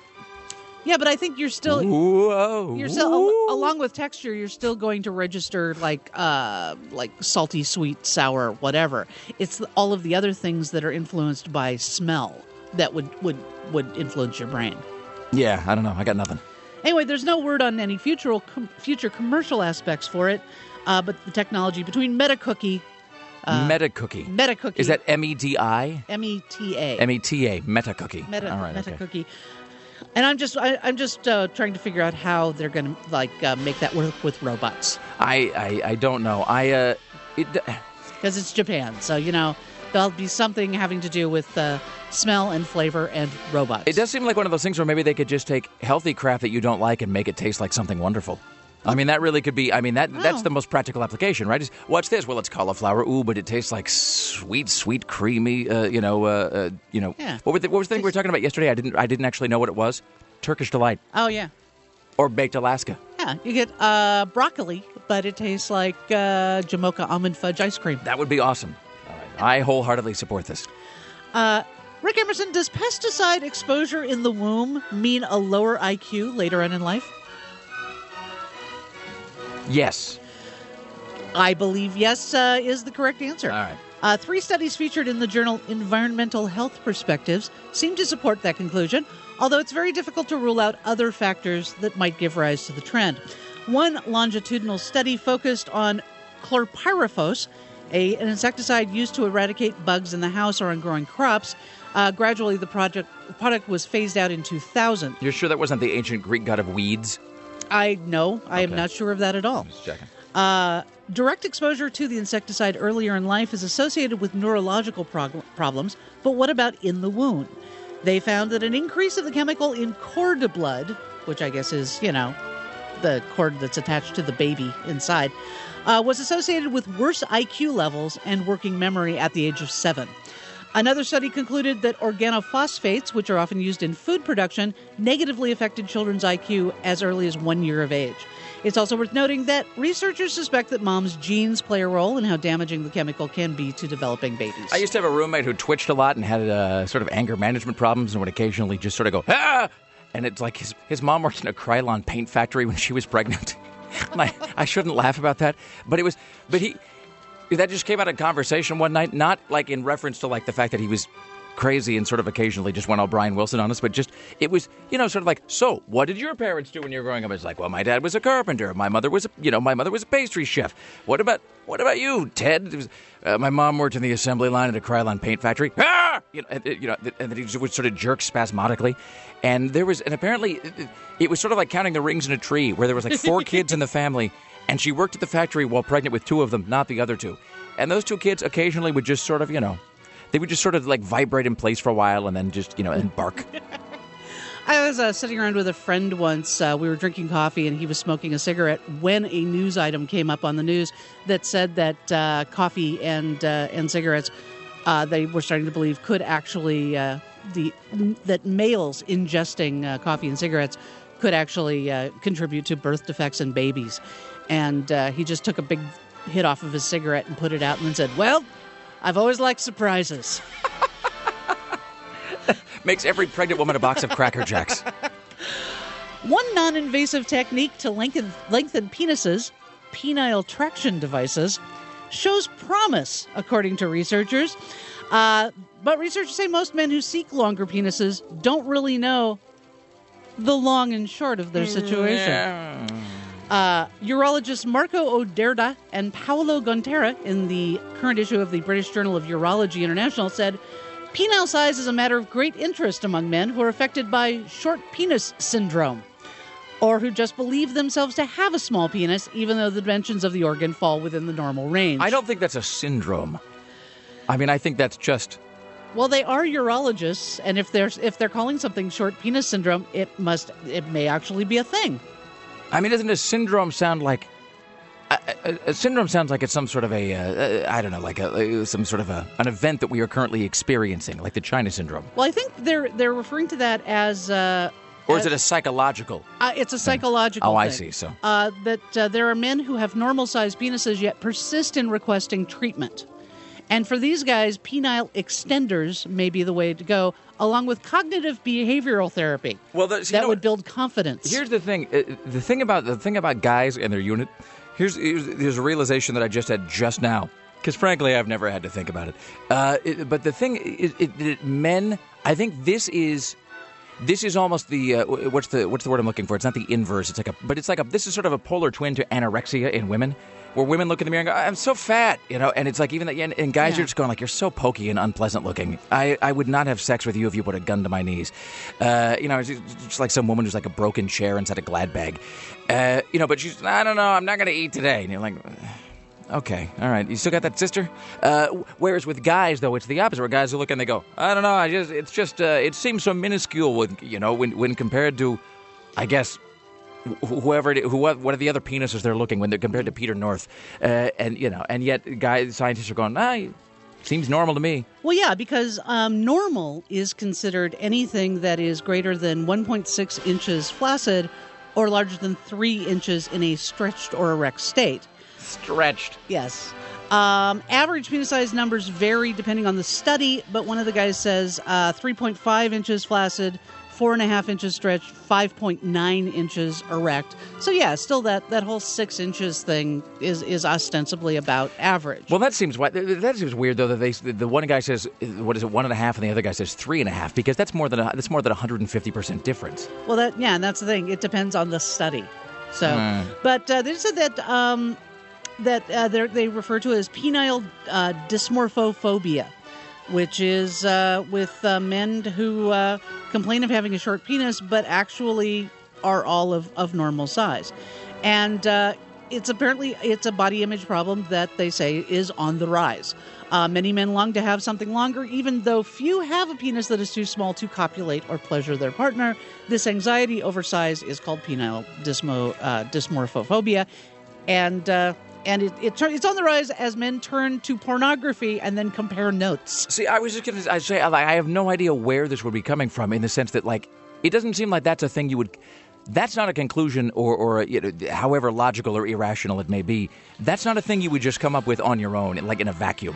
Yeah, but I think you're still Whoa. you're still al- along with texture. You're still going to register like uh like salty, sweet, sour, whatever. It's the, all of the other things that are influenced by smell that would would would influence your brain. Yeah, I don't know. I got nothing. Anyway, there's no word on any future com- future commercial aspects for it, uh, but the technology between MetaCookie, uh, Meta cookie. MetaCookie, Is that M E D I? M E T A, M E T A, Meta cookie. Meta All right, okay. MetaCookie. And I'm just I, I'm just uh, trying to figure out how they're going to like uh, make that work with robots I, I, I don't know. I, uh, it, because it's Japan, so you know there'll be something having to do with uh, smell and flavor and robots. it does seem like one of those things where maybe they could just take healthy crap that you don't like and make it taste like something wonderful. I mean, that really could be, I mean, that that's Oh. the most practical application, right? Is, what's this? Well, it's cauliflower. Ooh, but it tastes like sweet, sweet, creamy, uh, you know, uh, uh, you know. Yeah. What, were the, what was the thing we were talking about yesterday? I didn't I didn't actually know what it was. Turkish Delight Oh yeah, or Baked Alaska. yeah. You get uh, broccoli, but it tastes like uh, Jamocha almond fudge ice cream. That would be awesome. All right. I wholeheartedly support this. Uh, Rick Emerson, does pesticide exposure in the womb mean a lower I Q later on in life? Yes. I believe yes uh, is the correct answer. All right. Uh, three studies featured in the journal Environmental Health Perspectives seem to support that conclusion, although it's very difficult to rule out other factors that might give rise to the trend. One longitudinal study focused on chlorpyrifos, a, an insecticide used to eradicate bugs in the house or on growing crops. Uh, gradually, the project, the product was phased out in two thousand. You're sure that wasn't the ancient Greek god of weeds? I know. I am Okay. not sure of that at all. Just checking. Uh, direct exposure to the insecticide earlier in life is associated with neurological prog- problems, but what about in the wound? They found that an increase of the chemical in cord blood, which I guess is, you know, the cord that's attached to the baby inside, uh, was associated with worse I Q levels and working memory at the age of seven. Another study concluded that organophosphates, which are often used in food production, negatively affected children's I Q as early as one year of age. It's also worth noting that researchers suspect that mom's genes play a role in how damaging the chemical can be to developing babies. I used to have a roommate who twitched a lot and had uh, sort of anger management problems and would occasionally just sort of go, ah! And it's like his, his mom worked in a Krylon paint factory when she was pregnant. And I, I shouldn't laugh about that, but it was, but he, that just came out in conversation one night, not like in reference to like the fact that he was crazy and sort of occasionally just went all Brian Wilson on us, but just, it was, you know, sort of like, so what did your parents do when you were growing up? It's like, well, my dad was a carpenter. My mother was, a, you know, my mother was a pastry chef. What about, what about you, Ted? It was, uh, my mom worked in the assembly line at a Krylon paint factory. Ah! You know, and, you know, and then he would sort of jerk spasmodically. And there was, and apparently it, it was sort of like counting the rings in a tree where there was like four kids in the family and she worked at the factory while pregnant with two of them, not the other two. And those two kids occasionally would just sort of, you know, they would just sort of like vibrate in place for a while and then just, you know, and bark. I was uh, sitting around with a friend once. Uh, we were drinking coffee and he was smoking a cigarette when a news item came up on the news that said that uh, coffee and uh, and cigarettes, uh, they were starting to believe could actually, uh, the that males ingesting uh, coffee and cigarettes could actually uh, contribute to birth defects in babies. And uh, he just took a big hit off of his cigarette and put it out and then said, well, I've always liked surprises. Makes every pregnant woman a box of Cracker Jacks. One non-invasive technique to lengthen, lengthen penises, penile traction devices, shows promise, according to researchers. Uh, but researchers say most men who seek longer penises don't really know the long and short of their situation. Yeah. Uh, urologists Marco Oderda and Paolo Gontera in the current issue of the British Journal of Urology International said, penile size is a matter of great interest among men who are affected by short penis syndrome, or who just believe themselves to have a small penis, even though the dimensions of the organ fall within the normal range. I don't think that's a syndrome. I mean, I think that's just... Well, they are urologists, and if they're if they're calling something short penis syndrome, it must it may actually be a thing. I mean, doesn't a syndrome sound like... A, a, a syndrome sounds like it's some sort of a, uh, I don't know, like a, some sort of a, an event that we are currently experiencing, like the China syndrome. Well, I think they're they're referring to that as... Uh, or is it a psychological uh, It's a psychological thing? Oh, thing. I see, so... Uh, that uh, there are men who have normal-sized penises yet persist in requesting treatment. And for these guys, penile extenders may be the way to go, along with cognitive behavioral therapy. Well, the, so that you know would what? build confidence. Here's the thing: uh, the thing about the thing about guys and their unit. Here's, here's there's a realization that I just had just now, because frankly, I've never had to think about it. Uh, it but the thing is, it, it, men. I think this is. This is almost the uh, what's the what's the word I'm looking for? It's not the inverse. It's like a but it's like a this is sort of a polar twin to anorexia in women, where women look in the mirror and go, "I'm so fat," you know, and it's like even that, and, and guys Yeah. are just going like, "You're so pokey and unpleasant looking. I, I would not have sex with you if you put a gun to my knees." Uh, you know, it's just like some woman who's like a broken chair inside a Glad bag. Uh, you know, but she's I don't know, I'm not going to eat today, and you're like. Okay, all right. You still got that sister? Uh, whereas with guys, though, it's the opposite. Where guys who look and they go, I don't know. I just, it's just, uh, it seems so minuscule when, you know, when when compared to, I guess, wh- whoever, it, who, what are the other penises they're looking when they're compared to Peter North, uh, and you know, and yet guys, scientists are going, ah, seems normal to me. Well, yeah, because um, normal is considered anything that is greater than one point six inches flaccid or larger than three inches in a stretched or erect state. Stretched. Yes. Um, average penis size numbers vary depending on the study, but one of the guys says uh, three point five inches flaccid, four point five inches stretched, five point nine inches erect. So, yeah, still that, that whole six inches thing is, is ostensibly about average. Well, that seems that seems weird though. That they the one guy says what is it one and a half, and the other guy says three and a half, because that's more than a, that's more than a hundred and fifty percent difference. Well, that yeah, and that's the thing. It depends on the study. So, Mm. but uh, they said that um, that uh, they're- they refer to it as penile uh, dysmorphophobia, which is uh, with uh, men who uh, complain of having a short penis, but actually are all of, of normal size. And uh, it's apparently it's a body image problem that they say is on the rise. Uh, many men long to have something longer, even though few have a penis that is too small to copulate or pleasure their partner. This anxiety over size is called penile dysmo, uh, dysmorphophobia, and uh, and it, it it's on the rise as men turn to pornography and then compare notes. See, I was just going to say, I have no idea where this would be coming from, in the sense that, like, it doesn't seem like that's a thing you would... That's not a conclusion, or, or you know, however logical or irrational it may be, that's not a thing you would just come up with on your own, like in a vacuum.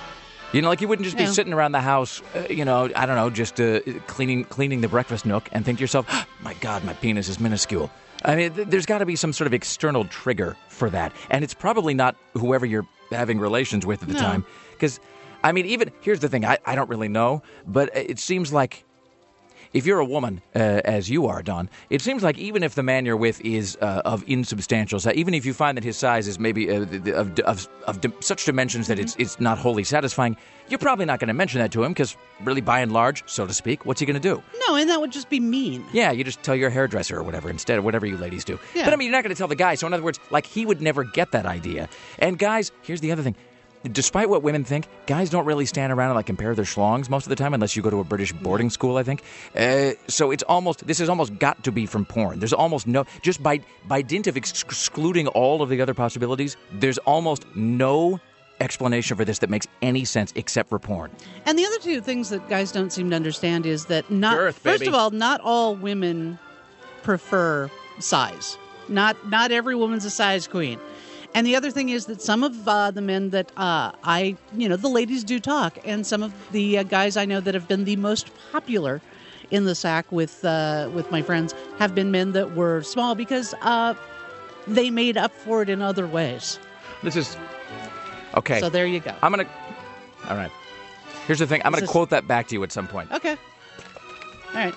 You know, like you wouldn't just be Yeah. sitting around the house, uh, you know, I don't know, just uh, cleaning cleaning the breakfast nook and think to yourself, oh, my God, my penis is minuscule. I mean, th- there's got to be some sort of external trigger for that. And it's probably not whoever you're having relations with at the No. time. Because, I mean, even, here's the thing, I, I don't really know, but it seems like if you're a woman, uh, as you are, Don, it seems like even if the man you're with is uh, of insubstantial size, even if you find that his size is maybe uh, of, of, of di- such dimensions that it's it's not wholly satisfying, you're probably not going to mention that to him because, really, by and large, so to speak, what's he going to do? No, and that would just be mean. Yeah, you just tell your hairdresser or whatever instead, or whatever you ladies do. Yeah. But, I mean, you're not going to tell the guy. So, in other words, like, he would never get that idea. And, guys, here's the other thing. Despite what women think, guys don't really stand around and like compare their schlongs most of the time, unless you go to a British boarding school, I think. Uh, so it's almost, this has almost got to be from porn. There's almost no, just by by dint of ex- excluding all of the other possibilities, there's almost no explanation for this that makes any sense except for porn. And the other two things that guys don't seem to understand is that not Girth, first baby. of all, not all women prefer size. Not not every woman's a size queen. And the other thing is that some of uh, the men that uh, I, you know, the ladies do talk, and some of the uh, guys I know that have been the most popular in the sack with uh, with my friends have been men that were small because uh, they made up for it in other ways. This is, okay. So there you go. I'm going to, all right. Here's the thing. I'm going This to is- quote that back to you at some point. Okay. All right.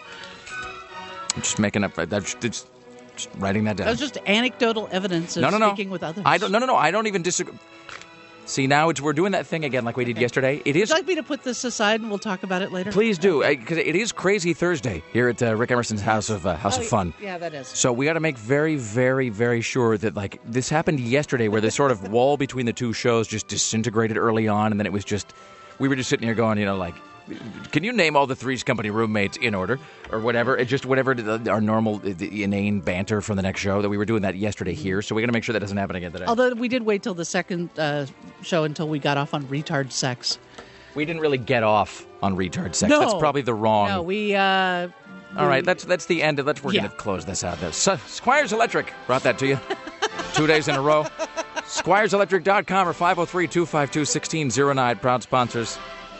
I'm just making up, I'm just, just writing that down. That was just anecdotal evidence of No, no, no. speaking with others. I don't. No, no, no. I don't even disagree. See, now it's we're doing that thing again, like we did yesterday. It is. Would you like me to put this aside and we'll talk about it later? Please do, because it is Crazy Thursday here at uh, Rick Emerson's House of uh, House Oh, of Fun. Yeah, that is. So we got to make very, very, very sure that like this happened yesterday, where the sort of wall between the two shows just disintegrated early on, and then it was just we were just sitting here going, you know, like. Can you name all the Three's Company roommates in order, or whatever? It just whatever the, our normal uh, the inane banter from the next show that we were doing that yesterday here. So we got to make sure that doesn't happen again today. Although we did wait till the second uh, show until we got off on retard sex. We didn't really get off on retard sex. No. That's probably the wrong. No, we. Uh, All right, that's that's the end. Of, let's we're Yeah. going to close this out. There. So, Squires Electric brought that to you two days in a row. Squires Electric dot com or five oh three, two five two, one six oh nine. Proud sponsors.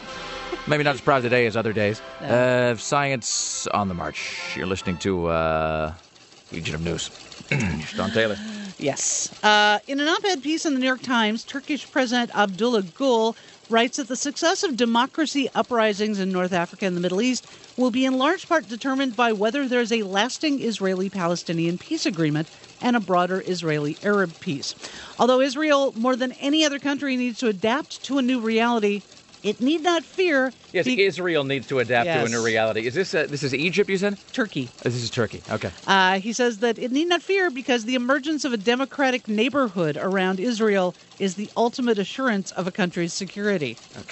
Maybe not as proud today as other days. Uh, Science on the March. You're listening to uh, Legion of News. Don Taylor. Yes. Uh, in an op-ed piece in the New York Times, Turkish President Abdullah Gül writes that the success of democracy uprisings in North Africa and the Middle East will be in large part determined by whether there's a lasting Israeli-Palestinian peace agreement and a broader Israeli-Arab peace. Although Israel, more than any other country, needs to adapt to a new reality, it need not fear Yes, be- Israel needs to adapt to a Yes. new reality. Is this uh, this is Egypt? You said Turkey. Uh, this is Turkey. Okay. Uh, he says that it need not fear because the emergence of a democratic neighborhood around Israel is the ultimate assurance of a country's security. Okay.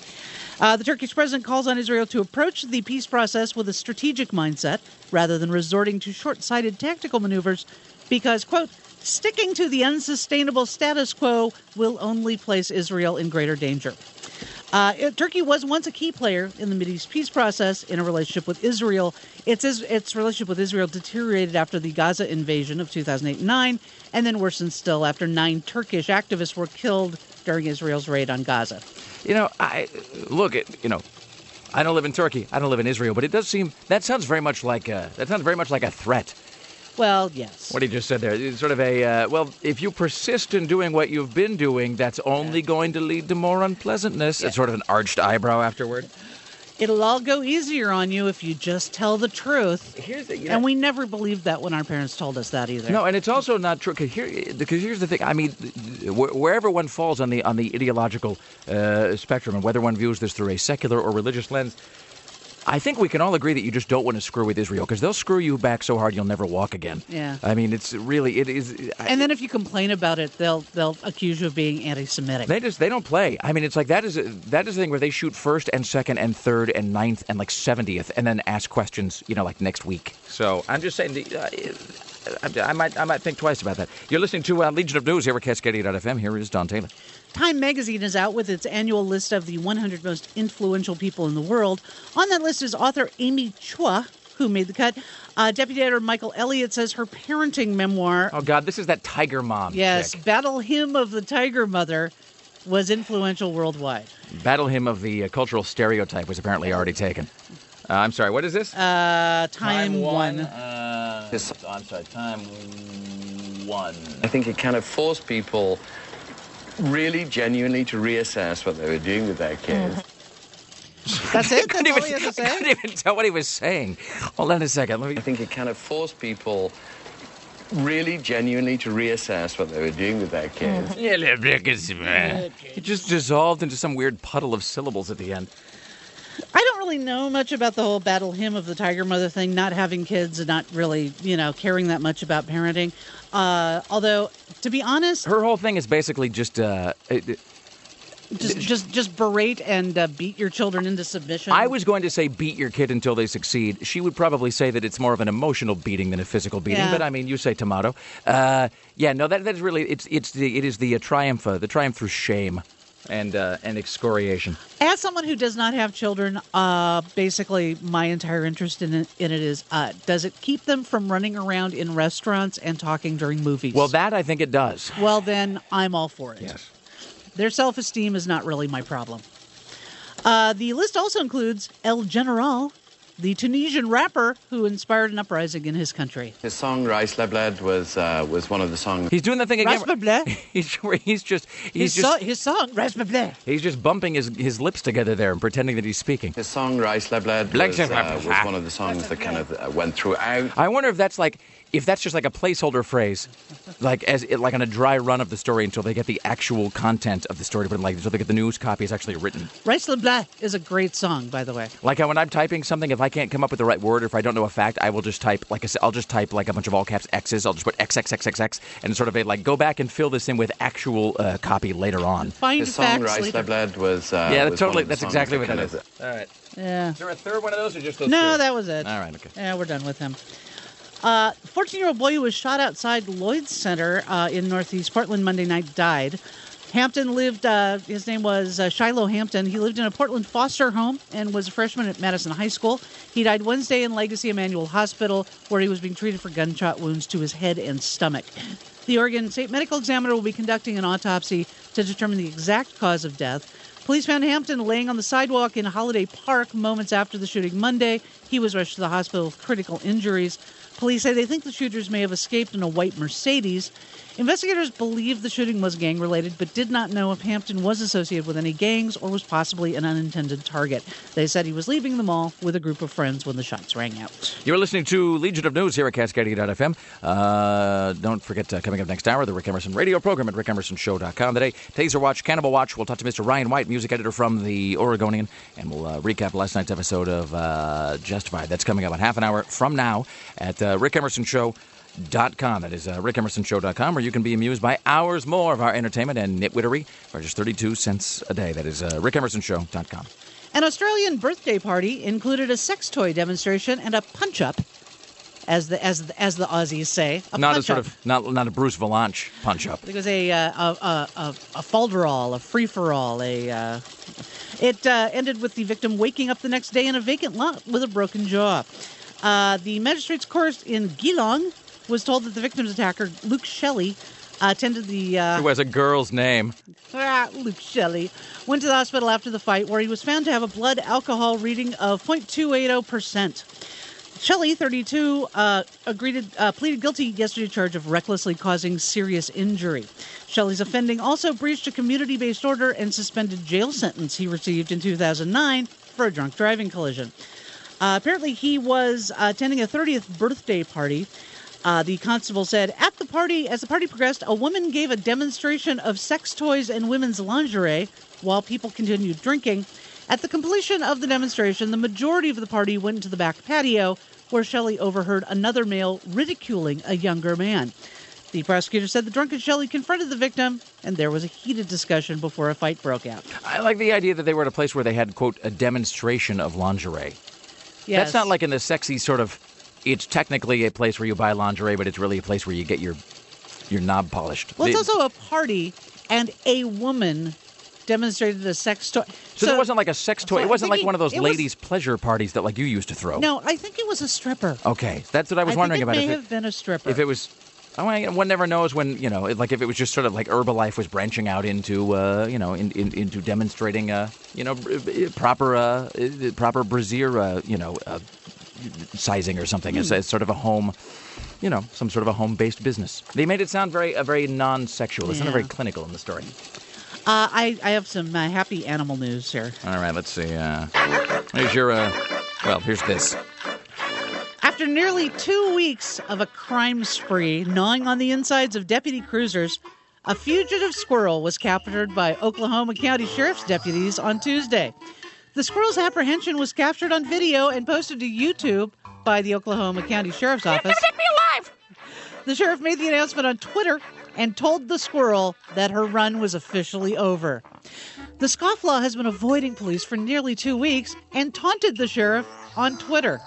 Uh, the Turkish president calls on Israel to approach the peace process with a strategic mindset rather than resorting to short-sighted tactical maneuvers because, quote, sticking to the unsustainable status quo will only place Israel in greater danger. Uh, it- Turkey was once a key player in the Mideast peace process in a relationship with Israel. Its, its relationship with Israel deteriorated after the Gaza invasion of two thousand eight and nine, and then worsened still after nine Turkish activists were killed during Israel's raid on Gaza. You know, I look at you know, I don't live in Turkey. I don't live in Israel, but it does seem that sounds very much like a, that sounds very much like a threat. Well, yes. What he just said there, it's sort of a uh, well, if you persist in doing what you've been doing, that's only going to lead to more unpleasantness. It's sort of an arched eyebrow afterward. It'll all go easier on you if you just tell the truth. Here's the, you know, And we never believed that when our parents told us that either. No, and it's also not true because here, because here's the thing. I mean, wh- wherever one falls on the on the ideological uh, spectrum, and whether one views this through a secular or religious lens, I think we can all agree that you just don't want to screw with Israel because they'll screw you back so hard you'll never walk again. Yeah. I mean, it's really, it is. And then if you complain about it, they'll they'll accuse you of being anti-Semitic. They just, they don't play. I mean, it's like that is, that is the thing where they shoot first and second and third and ninth and like seventieth and then ask questions, you know, like next week. So I'm just saying, the, uh, I, I might I might think twice about that. You're listening to uh, Legion of News here at Cascadia dot f m. Here is Don Taylor. Time magazine is out with its annual list of the one hundred most influential people in the world. On that list is author Amy Chua, who made the cut. Uh, Deputy Editor Michael Elliott says her parenting memoir... Oh, God, this is that Tiger Mom Yes, chick. Battle Hymn of the Tiger Mother was influential worldwide. Battle Hymn of the uh, cultural stereotype was apparently already taken. Uh, I'm sorry, what is this? Uh, time, time one. one. Uh, I'm sorry, time one. I think it kind of forced people really genuinely to reassess what they were doing with their kids. That's it? That's even, all he had to say? I couldn't even tell what he was saying. Hold on a second. Let me... I think it kind of forced people really genuinely to reassess what they were doing with their kids. It just dissolved into some weird puddle of syllables at the end. I don't really know much about the whole Battle Hymn of the Tiger Mother thing, not having kids and not really, you know, caring that much about parenting. Uh, although, to be honest... Her whole thing is basically just... Uh, it, just, just just berate and uh, beat your children into submission. I was going to say beat your kid until they succeed. She would probably say that it's more of an emotional beating than a physical beating. Yeah. But I mean, you say tomato. Uh, yeah, no, that that's really it's it's the it is the uh, triumph uh, the triumph through shame and uh, and excoriation. As someone who does not have children, uh, basically my entire interest in it, in it is uh, does it keep them from running around in restaurants and talking during movies? Well, that I think it does. Well, then I'm all for it. Yes. Their self-esteem is not really my problem. Uh, the list also includes El General, the Tunisian rapper who inspired an uprising in his country. His song "Rice Le Bled" was uh, was one of the songs. He's doing the thing again. Rice Le Bled? He's he's just he's his, just so, his song Rice Le Bled. He's just bumping his his lips together there and pretending that he's speaking. His song "Rice Le Bled" was, uh, was one of the songs that kind of uh, went throughout. I wonder if that's like if that's just like a placeholder phrase, like as like on a dry run of the story until they get the actual content of the story, but like until they get the news copy is actually written. Rice Le Bled is a great song, by the way. Like how when I'm typing something, if I can't come up with the right word or if I don't know a fact, I will just type like a, I'll just type like a bunch of all caps X's. I'll just put X X X X X and sort of a, like go back and fill this in with actual uh, copy later on. Find His song facts "Rice later. Le Bled" was uh, yeah, was that's totally one of the that's songs exactly what that kind is. of- All right. Yeah. Is there a third one of those or just those No, two? that was it. All right. Okay. Yeah, we're done with him. Uh, fourteen-year-old boy who was shot outside Lloyd's Center uh, in Northeast Portland Monday night died. Hampton lived, uh, his name was uh, Shiloh Hampton. He lived in a Portland foster home and was a freshman at Madison High School. He died Wednesday in Legacy Emanuel Hospital, where he was being treated for gunshot wounds to his head and stomach. The Oregon State Medical Examiner will be conducting an autopsy to determine the exact cause of death. Police found Hampton laying on the sidewalk in Holiday Park moments after the shooting Monday. He was rushed to the hospital with critical injuries. Police say they think the shooters may have escaped in a white Mercedes. Investigators believe the shooting was gang-related, but did not know if Hampton was associated with any gangs or was possibly an unintended target. They said he was leaving the mall with a group of friends when the shots rang out. You're listening to Legion of News here at Cascadia dot f m. Uh, don't forget, uh, coming up next hour, the Rick Emerson radio program at rick emerson show dot com. Today, Taser Watch, Cannibal Watch. We'll talk to Mister Ryan White, music editor from The Oregonian, and we'll uh, recap last night's episode of uh, Justified. That's coming up in half an hour from now at uh, rick emerson show dot com. That is uh, rick emerson show dot com, where you can be amused by hours more of our entertainment and nitwittery for just thirty-two cents a day. That is uh, rick emerson show dot com. An Australian birthday party included a sex toy demonstration and a punch-up, as the as the, as the Aussies say. A Not a punch-up. sort of not not a Bruce Valanche punch-up. It was a uh, a, a, a, a falderall, a free-for-all. A uh, it uh, ended with the victim waking up the next day in a vacant lot with a broken jaw. Uh, the magistrate's court in Geelong was told that the victim's attacker, Luke Shelley, uh, attended the... Uh, Who has a girl's name. ah, Luke Shelley, went to the hospital after the fight, where he was found to have a blood alcohol reading of zero point two eight zero percent. Shelley, thirty-two, uh, agreed, uh, pleaded guilty yesterday to charge of recklessly causing serious injury. Shelley's offending also breached a community-based order and suspended jail sentence he received in two thousand nine for a drunk driving collision. Uh, apparently, he was uh, attending a thirtieth birthday party. Uh, the constable said, at the party, as the party progressed, a woman gave a demonstration of sex toys and women's lingerie while people continued drinking. At the completion of the demonstration, the majority of the party went into the back patio, where Shelley overheard another male ridiculing a younger man. The prosecutor said the drunken Shelley confronted the victim, and there was a heated discussion before a fight broke out. I like the idea that they were at a place where they had, quote, a demonstration of lingerie. Yes. That's not like in the sexy sort of, it's technically a place where you buy lingerie, but it's really a place where you get your your knob polished. Well, it's The- also a party, and a woman demonstrated a sex toy. So, there wasn't like a sex toy. so It wasn't I'm like thinking one of those it was- ladies' pleasure parties that like you used to throw. No, I think it was a stripper. Okay, that's what I was I wondering think it about. may if have been a stripper. If it was, oh, I- one never knows when, you know, like if it was just sort of like Herbalife was branching out into, uh, you know, in, in, into demonstrating, uh, you know, proper, uh, proper brassiere, uh, you know, uh, sizing or something. It's, it's sort of a home, you know, some sort of a home-based business. They made it sound very, uh, very non-sexual. It's not Yeah. very clinical in the story. Uh, I, I have some uh, happy animal news here. All right, let's see. Uh, here's your, uh, well, here's this. After nearly two weeks of a crime spree gnawing on the insides of deputy cruisers, a fugitive squirrel was captured by Oklahoma County Sheriff's deputies on Tuesday. The squirrel's apprehension was captured on video and posted to YouTube by the Oklahoma County Sheriff's Office. Take me alive! The sheriff made the announcement on Twitter and told the squirrel that her run was officially over. The scofflaw has been avoiding police for nearly two weeks and taunted the sheriff on Twitter.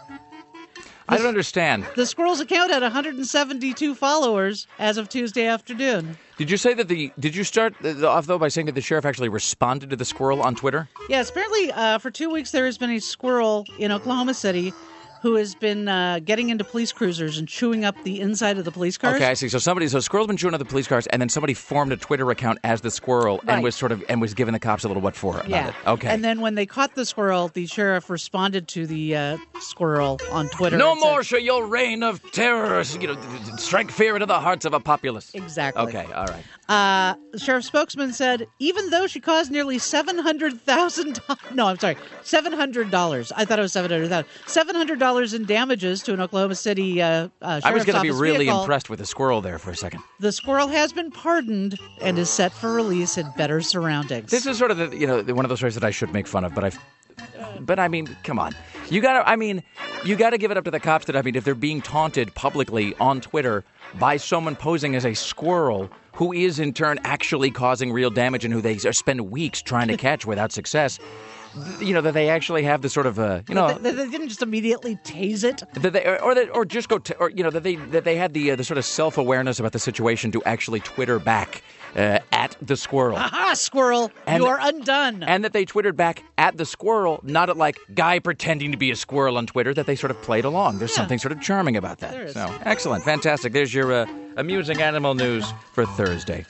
I don't understand. The squirrel's account had one hundred seventy-two followers as of Tuesday afternoon. Did you say that the, did you start off, though, by saying that the sheriff actually responded to the squirrel on Twitter? Yes, apparently uh, for two weeks there has been a squirrel in Oklahoma City who has been uh, getting into police cruisers and chewing up the inside of the police cars. Okay, I see. So somebody, so squirrel's been chewing up the police cars, and then somebody formed a Twitter account as the squirrel Right. and was sort of and was giving the cops a little what for about Yeah. it. Okay. And then when they caught the squirrel, the sheriff responded to the uh, squirrel on Twitter. no and said- more shall your reign of terror, you know, strike fear into the hearts of a populace. Exactly. Okay, all right. Uh, the sheriff's spokesman said, even though she caused nearly seven hundred thousand dollars, no, I'm sorry, seven hundred dollars. I thought it was seven hundred thousand dollars. seven hundred dollars in damages to an Oklahoma City uh, uh, sheriff's I was going to be office really vehicle. impressed with the squirrel there for a second. The squirrel has been pardoned and is set for release in better surroundings. This is sort of the, you know, one of those stories that I should make fun of, but I've, but I mean, come on, you gotta, I mean, you gotta give it up to the cops that, I mean, if they're being taunted publicly on Twitter by someone posing as a squirrel who is in turn actually causing real damage and who they spend weeks trying to catch without success, you know, that they actually have the sort of, uh, you know, They, they didn't just immediately tase it. that they, or, or, that, or just go, to, or you know, that they that they had the uh, the sort of self awareness about the situation to actually Twitter back uh, at the squirrel. Aha, squirrel, And- you are undone. And that they twittered back at the squirrel, not at like guy pretending to be a squirrel on Twitter, that they sort of played along. There's Yeah. something sort of charming about that. There is. So excellent, fantastic. There's your uh, amusing animal news for Thursday.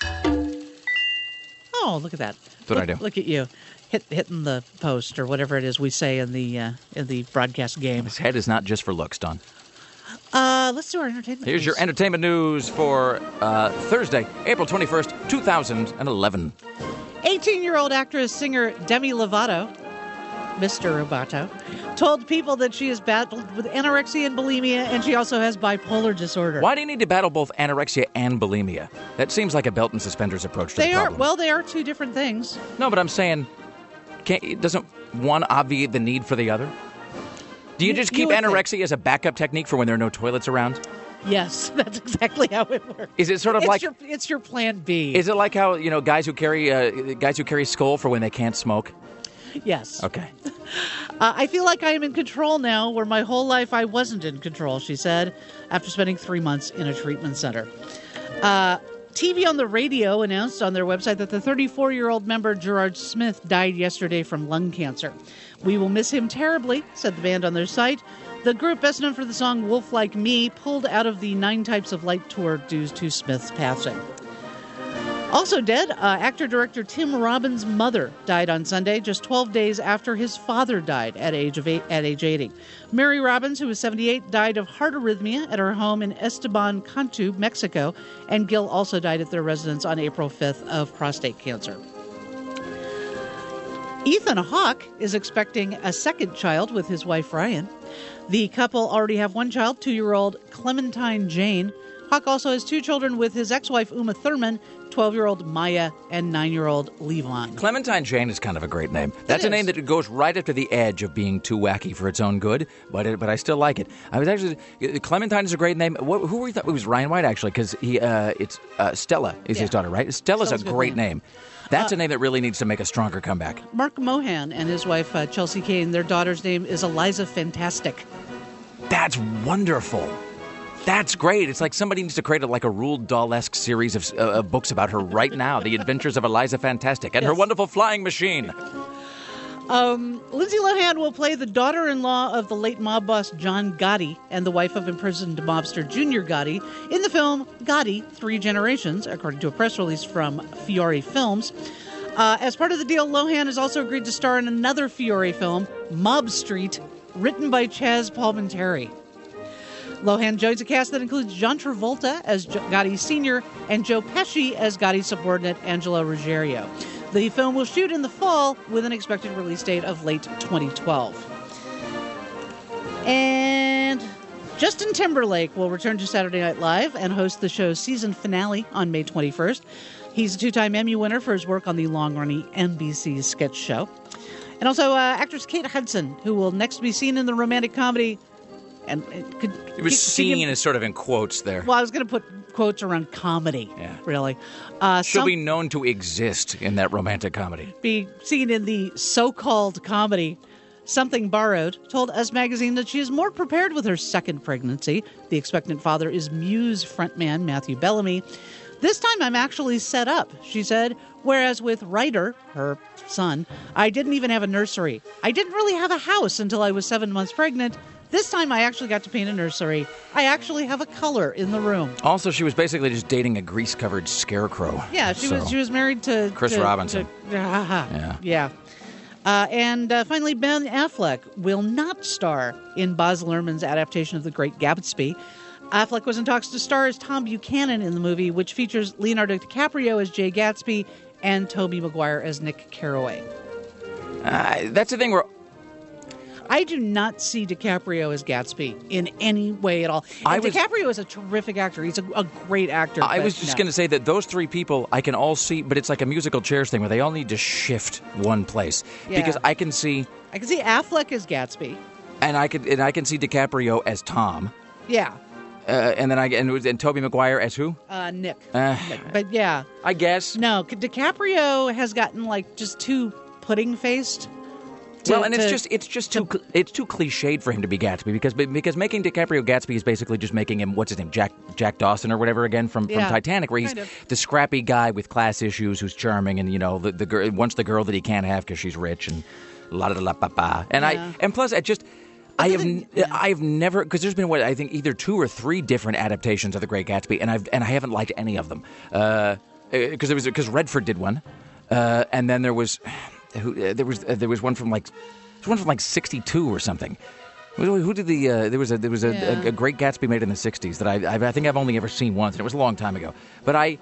Oh, look at that. That's what look, I do. Look at you. Hit, hitting the post or whatever it is we say in the uh, in the broadcast game. His head is not just for looks, Don. Uh, let's do our entertainment. Here's your news. entertainment news for uh, Thursday, April twenty-first, two thousand eleven. eighteen-year-old actress singer Demi Lovato, Mister Roboto, told people that she has battled with anorexia and bulimia, and she also has bipolar disorder. Why do you need to battle both anorexia and bulimia? That seems like a belt and suspenders approach to They the are problem. well, they are two different things. No, but I'm saying, can't, doesn't one obviate the need for the other? Do you, You- just you keep would think. anorexia as a backup technique for when there are no toilets around? Yes, that's exactly how it works. Is it sort of it's like? your, it's your plan B. Is it like how, you know, guys who carry uh, guys who carry Skull for when they can't smoke? Yes. Okay. Uh, I feel like I am in control now, where my whole life I wasn't in control, she said, after spending three months in a treatment center. Uh, T V on the Radio announced on their website that the thirty-four-year-old member Gerard Smith died yesterday from lung cancer. We will miss him terribly, said the band on their site. The group, best known for the song Wolf Like Me, pulled out of the Nine Types of Light tour due to Smith's passing. Also dead, uh, actor-director Tim Robbins' mother died on Sunday, just twelve days after his father died at age of eight, at age eighty. Mary Robbins, who was seventy-eight, died of heart arrhythmia at her home in Esteban, Cantu, Mexico, and Gil also died at their residence on April fifth of prostate cancer. Ethan Hawke is expecting a second child with his wife Ryan. The couple already have one child, two-year-old Clementine Jane. Hawke also has two children with his ex-wife Uma Thurman, twelve-year-old Maya and nine-year-old Levon. Clementine Jane is kind of a great name. That's a is. name that goes right up to the edge of being too wacky for its own good, but it, but I still like it. I was actually Clementine is a great name. What, who were you thought? It was Ryan White actually, because he uh, it's uh, Stella is Yeah. his daughter, right? Stella's, Stella's a a good great name. name. That's a name that really needs to make a stronger comeback. Mark Mohan and his wife, uh, Chelsea Kane, their daughter's name is Eliza Fantastic. That's wonderful. That's great. It's like somebody needs to create a, like a Roald Dahl-esque series of, uh, of books about her right now. The Adventures of Eliza Fantastic and her Yes. wonderful flying machine. Um, Lindsay Lohan will play the daughter-in-law of the late mob boss John Gotti and the wife of imprisoned mobster Junior Gotti in the film Gotti, Three Generations, according to a press release from Fiore Films. Uh, as part of the deal, Lohan has also agreed to star in another Fiore film, Mob Street, written by Chaz Palminteri. Lohan joins a cast that includes John Travolta as jo- Gotti's senior and Joe Pesci as Gotti's subordinate Angelo Ruggiero. The film will shoot in the fall with an expected release date of late twenty twelve. And Justin Timberlake will return to Saturday Night Live and host the show's season finale on May twenty-first. He's a two-time Emmy winner for his work on the long-running N B C sketch show. And also uh, actress Kate Hudson, who will next be seen in the romantic comedy. And it could, It was could- seen could- as sort of in quotes there. Well, I was going to put quotes around comedy. Yeah. Really. Uh, She'll some- be known to exist in that romantic comedy. be seen in the so-called comedy Something Borrowed, told Us Magazine that she is more prepared with her second pregnancy. The expectant father is Muse frontman Matthew Bellamy. This time I'm actually set up, she said, whereas with Ryder, her son, I didn't even have a nursery. I didn't really have a house until I was seven months pregnant. This time I actually got to paint a nursery. I actually have a color in the room. Also, she was basically just dating a grease-covered scarecrow. Yeah, she So, was she was married to Chris to- Robinson. to- uh, Yeah. yeah. Uh, and uh, finally, Ben Affleck will not star in Baz Luhrmann's adaptation of The Great Gatsby. Affleck was in talks to star as Tom Buchanan in the movie, which features Leonardo DiCaprio as Jay Gatsby and Tobey Maguire as Nick Carraway. Uh, that's the thing where I do not see DiCaprio as Gatsby in any way at all. I And was- DiCaprio is a terrific actor. He's a, a great actor. I but was just no. going to say that those three people I can all see, but it's like a musical chairs thing where they all need to shift one place. Yeah. Because I can see, I can see Affleck as Gatsby. and I could, and I can see DiCaprio as Tom, Yeah. uh, and then I and, and Tobey Maguire as who? Uh, Nick. Uh, Nick. But yeah. I guess. No, DiCaprio has gotten like just too pudding-faced. to- Well, and it's to- just it's just too cl- it's too cliched for him to be Gatsby because because making DiCaprio Gatsby is basically just making him what's his name Jack Jack Dawson or whatever again from, from Yeah, Titanic, where he's kind of. the scrappy guy with class issues who's charming and you know the the girl wants the girl that he can't have because she's rich and la da da pa pa. And Yeah. I and plus I just. I have then- n- I've never because there's been what I think either two or three different adaptations of The Great Gatsby and I've and I haven't liked any of them because uh, there was because Redford did one uh, and then there was who uh, there was uh, there was one from like there's one from like sixty-two or something. Who, who did the uh, there was a there was a, Yeah. a, a Great Gatsby made in the sixties that I, I I think I've only ever seen once and it was a long time ago. But I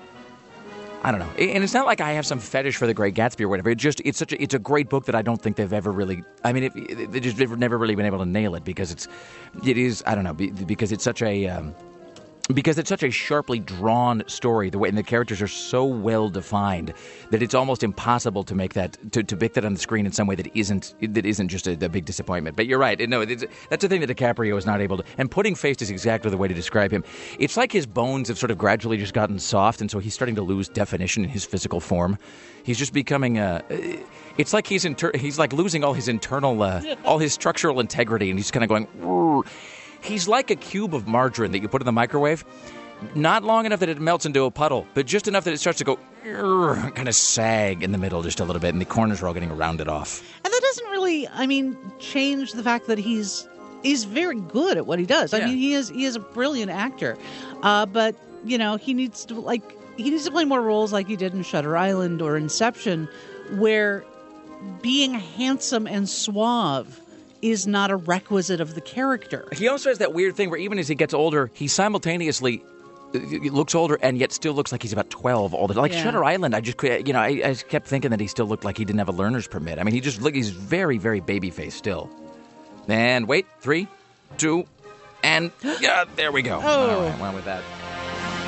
I don't know, and it's not like I have some fetish for The Great Gatsby or whatever. It just it's such a, it's a great book that I don't think they've ever really. I mean, it, they just they've never really been able to nail it because it's it is I don't know be- because it's such a. Um, Because it's such a sharply drawn story, the way and the characters are so well defined that it's almost impossible to make that to, to make that on the screen in some way that isn't that isn't just a, a big disappointment. But you're right, no, it's, that's the thing that DiCaprio is not able to. And pudding faced is exactly the way to describe him. It's like his bones have sort of gradually just gotten soft, and so he's starting to lose definition in his physical form. He's just becoming a. It's like he's inter, he's like losing all his internal, uh, all his structural integrity, and he's kind of going. "Rrr." He's like a cube of margarine that you put in the microwave, not long enough that it melts into a puddle, but just enough that it starts to go, kind of sag in the middle just a little bit, and the corners are all getting rounded off. And that doesn't really, I mean, change the fact that he's he's very good at what he does. I Yeah. mean, he is he is a brilliant actor, uh, but you know, he needs to like he needs to play more roles like he did in Shutter Island or Inception, where being handsome and suave is not a requisite of the character. He also has that weird thing where even as he gets older, he simultaneously uh, looks older and yet still looks like he's about twelve all the time. Like Yeah. Shutter Island, I just, you know, I, I kept thinking that he still looked like he didn't have a learner's permit. I mean, he just look, he's very, very baby-faced still. And wait, three, two, and yeah, there we go. Oh. All right, well with that.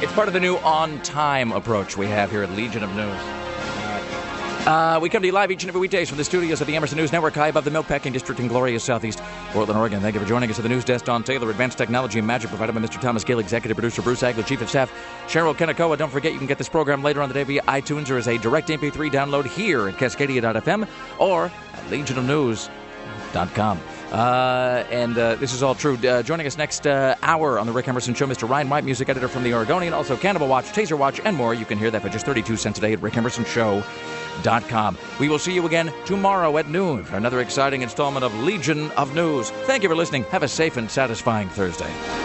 It's part of the new on-time approach we have here at Legion of News. Uh, we come to you live each and every weekdays from the studios of the Emerson News Network, high above the Milkpacking District in glorious southeast Portland, Oregon. Thank you for joining us at the news desk. Don Taylor, advanced technology and magic provided by Mister Thomas Gale, executive producer Bruce Agler, chief of staff Cheryl Kenakoa. Don't forget you can get this program later on the day via iTunes or as a direct M P three download here at Cascadia dot f m or at legion of news dot com. Uh, and uh, this is all true. Uh, joining us next uh, hour on the Rick Emerson Show, Mister Ryan White, music editor from the Oregonian, also Cannibal Watch, Taser Watch, and more. You can hear that for just thirty-two cents a day at rick emerson show dot com. We will see you again tomorrow at noon for another exciting installment of Legion of News. Thank you for listening. Have a safe and satisfying Thursday.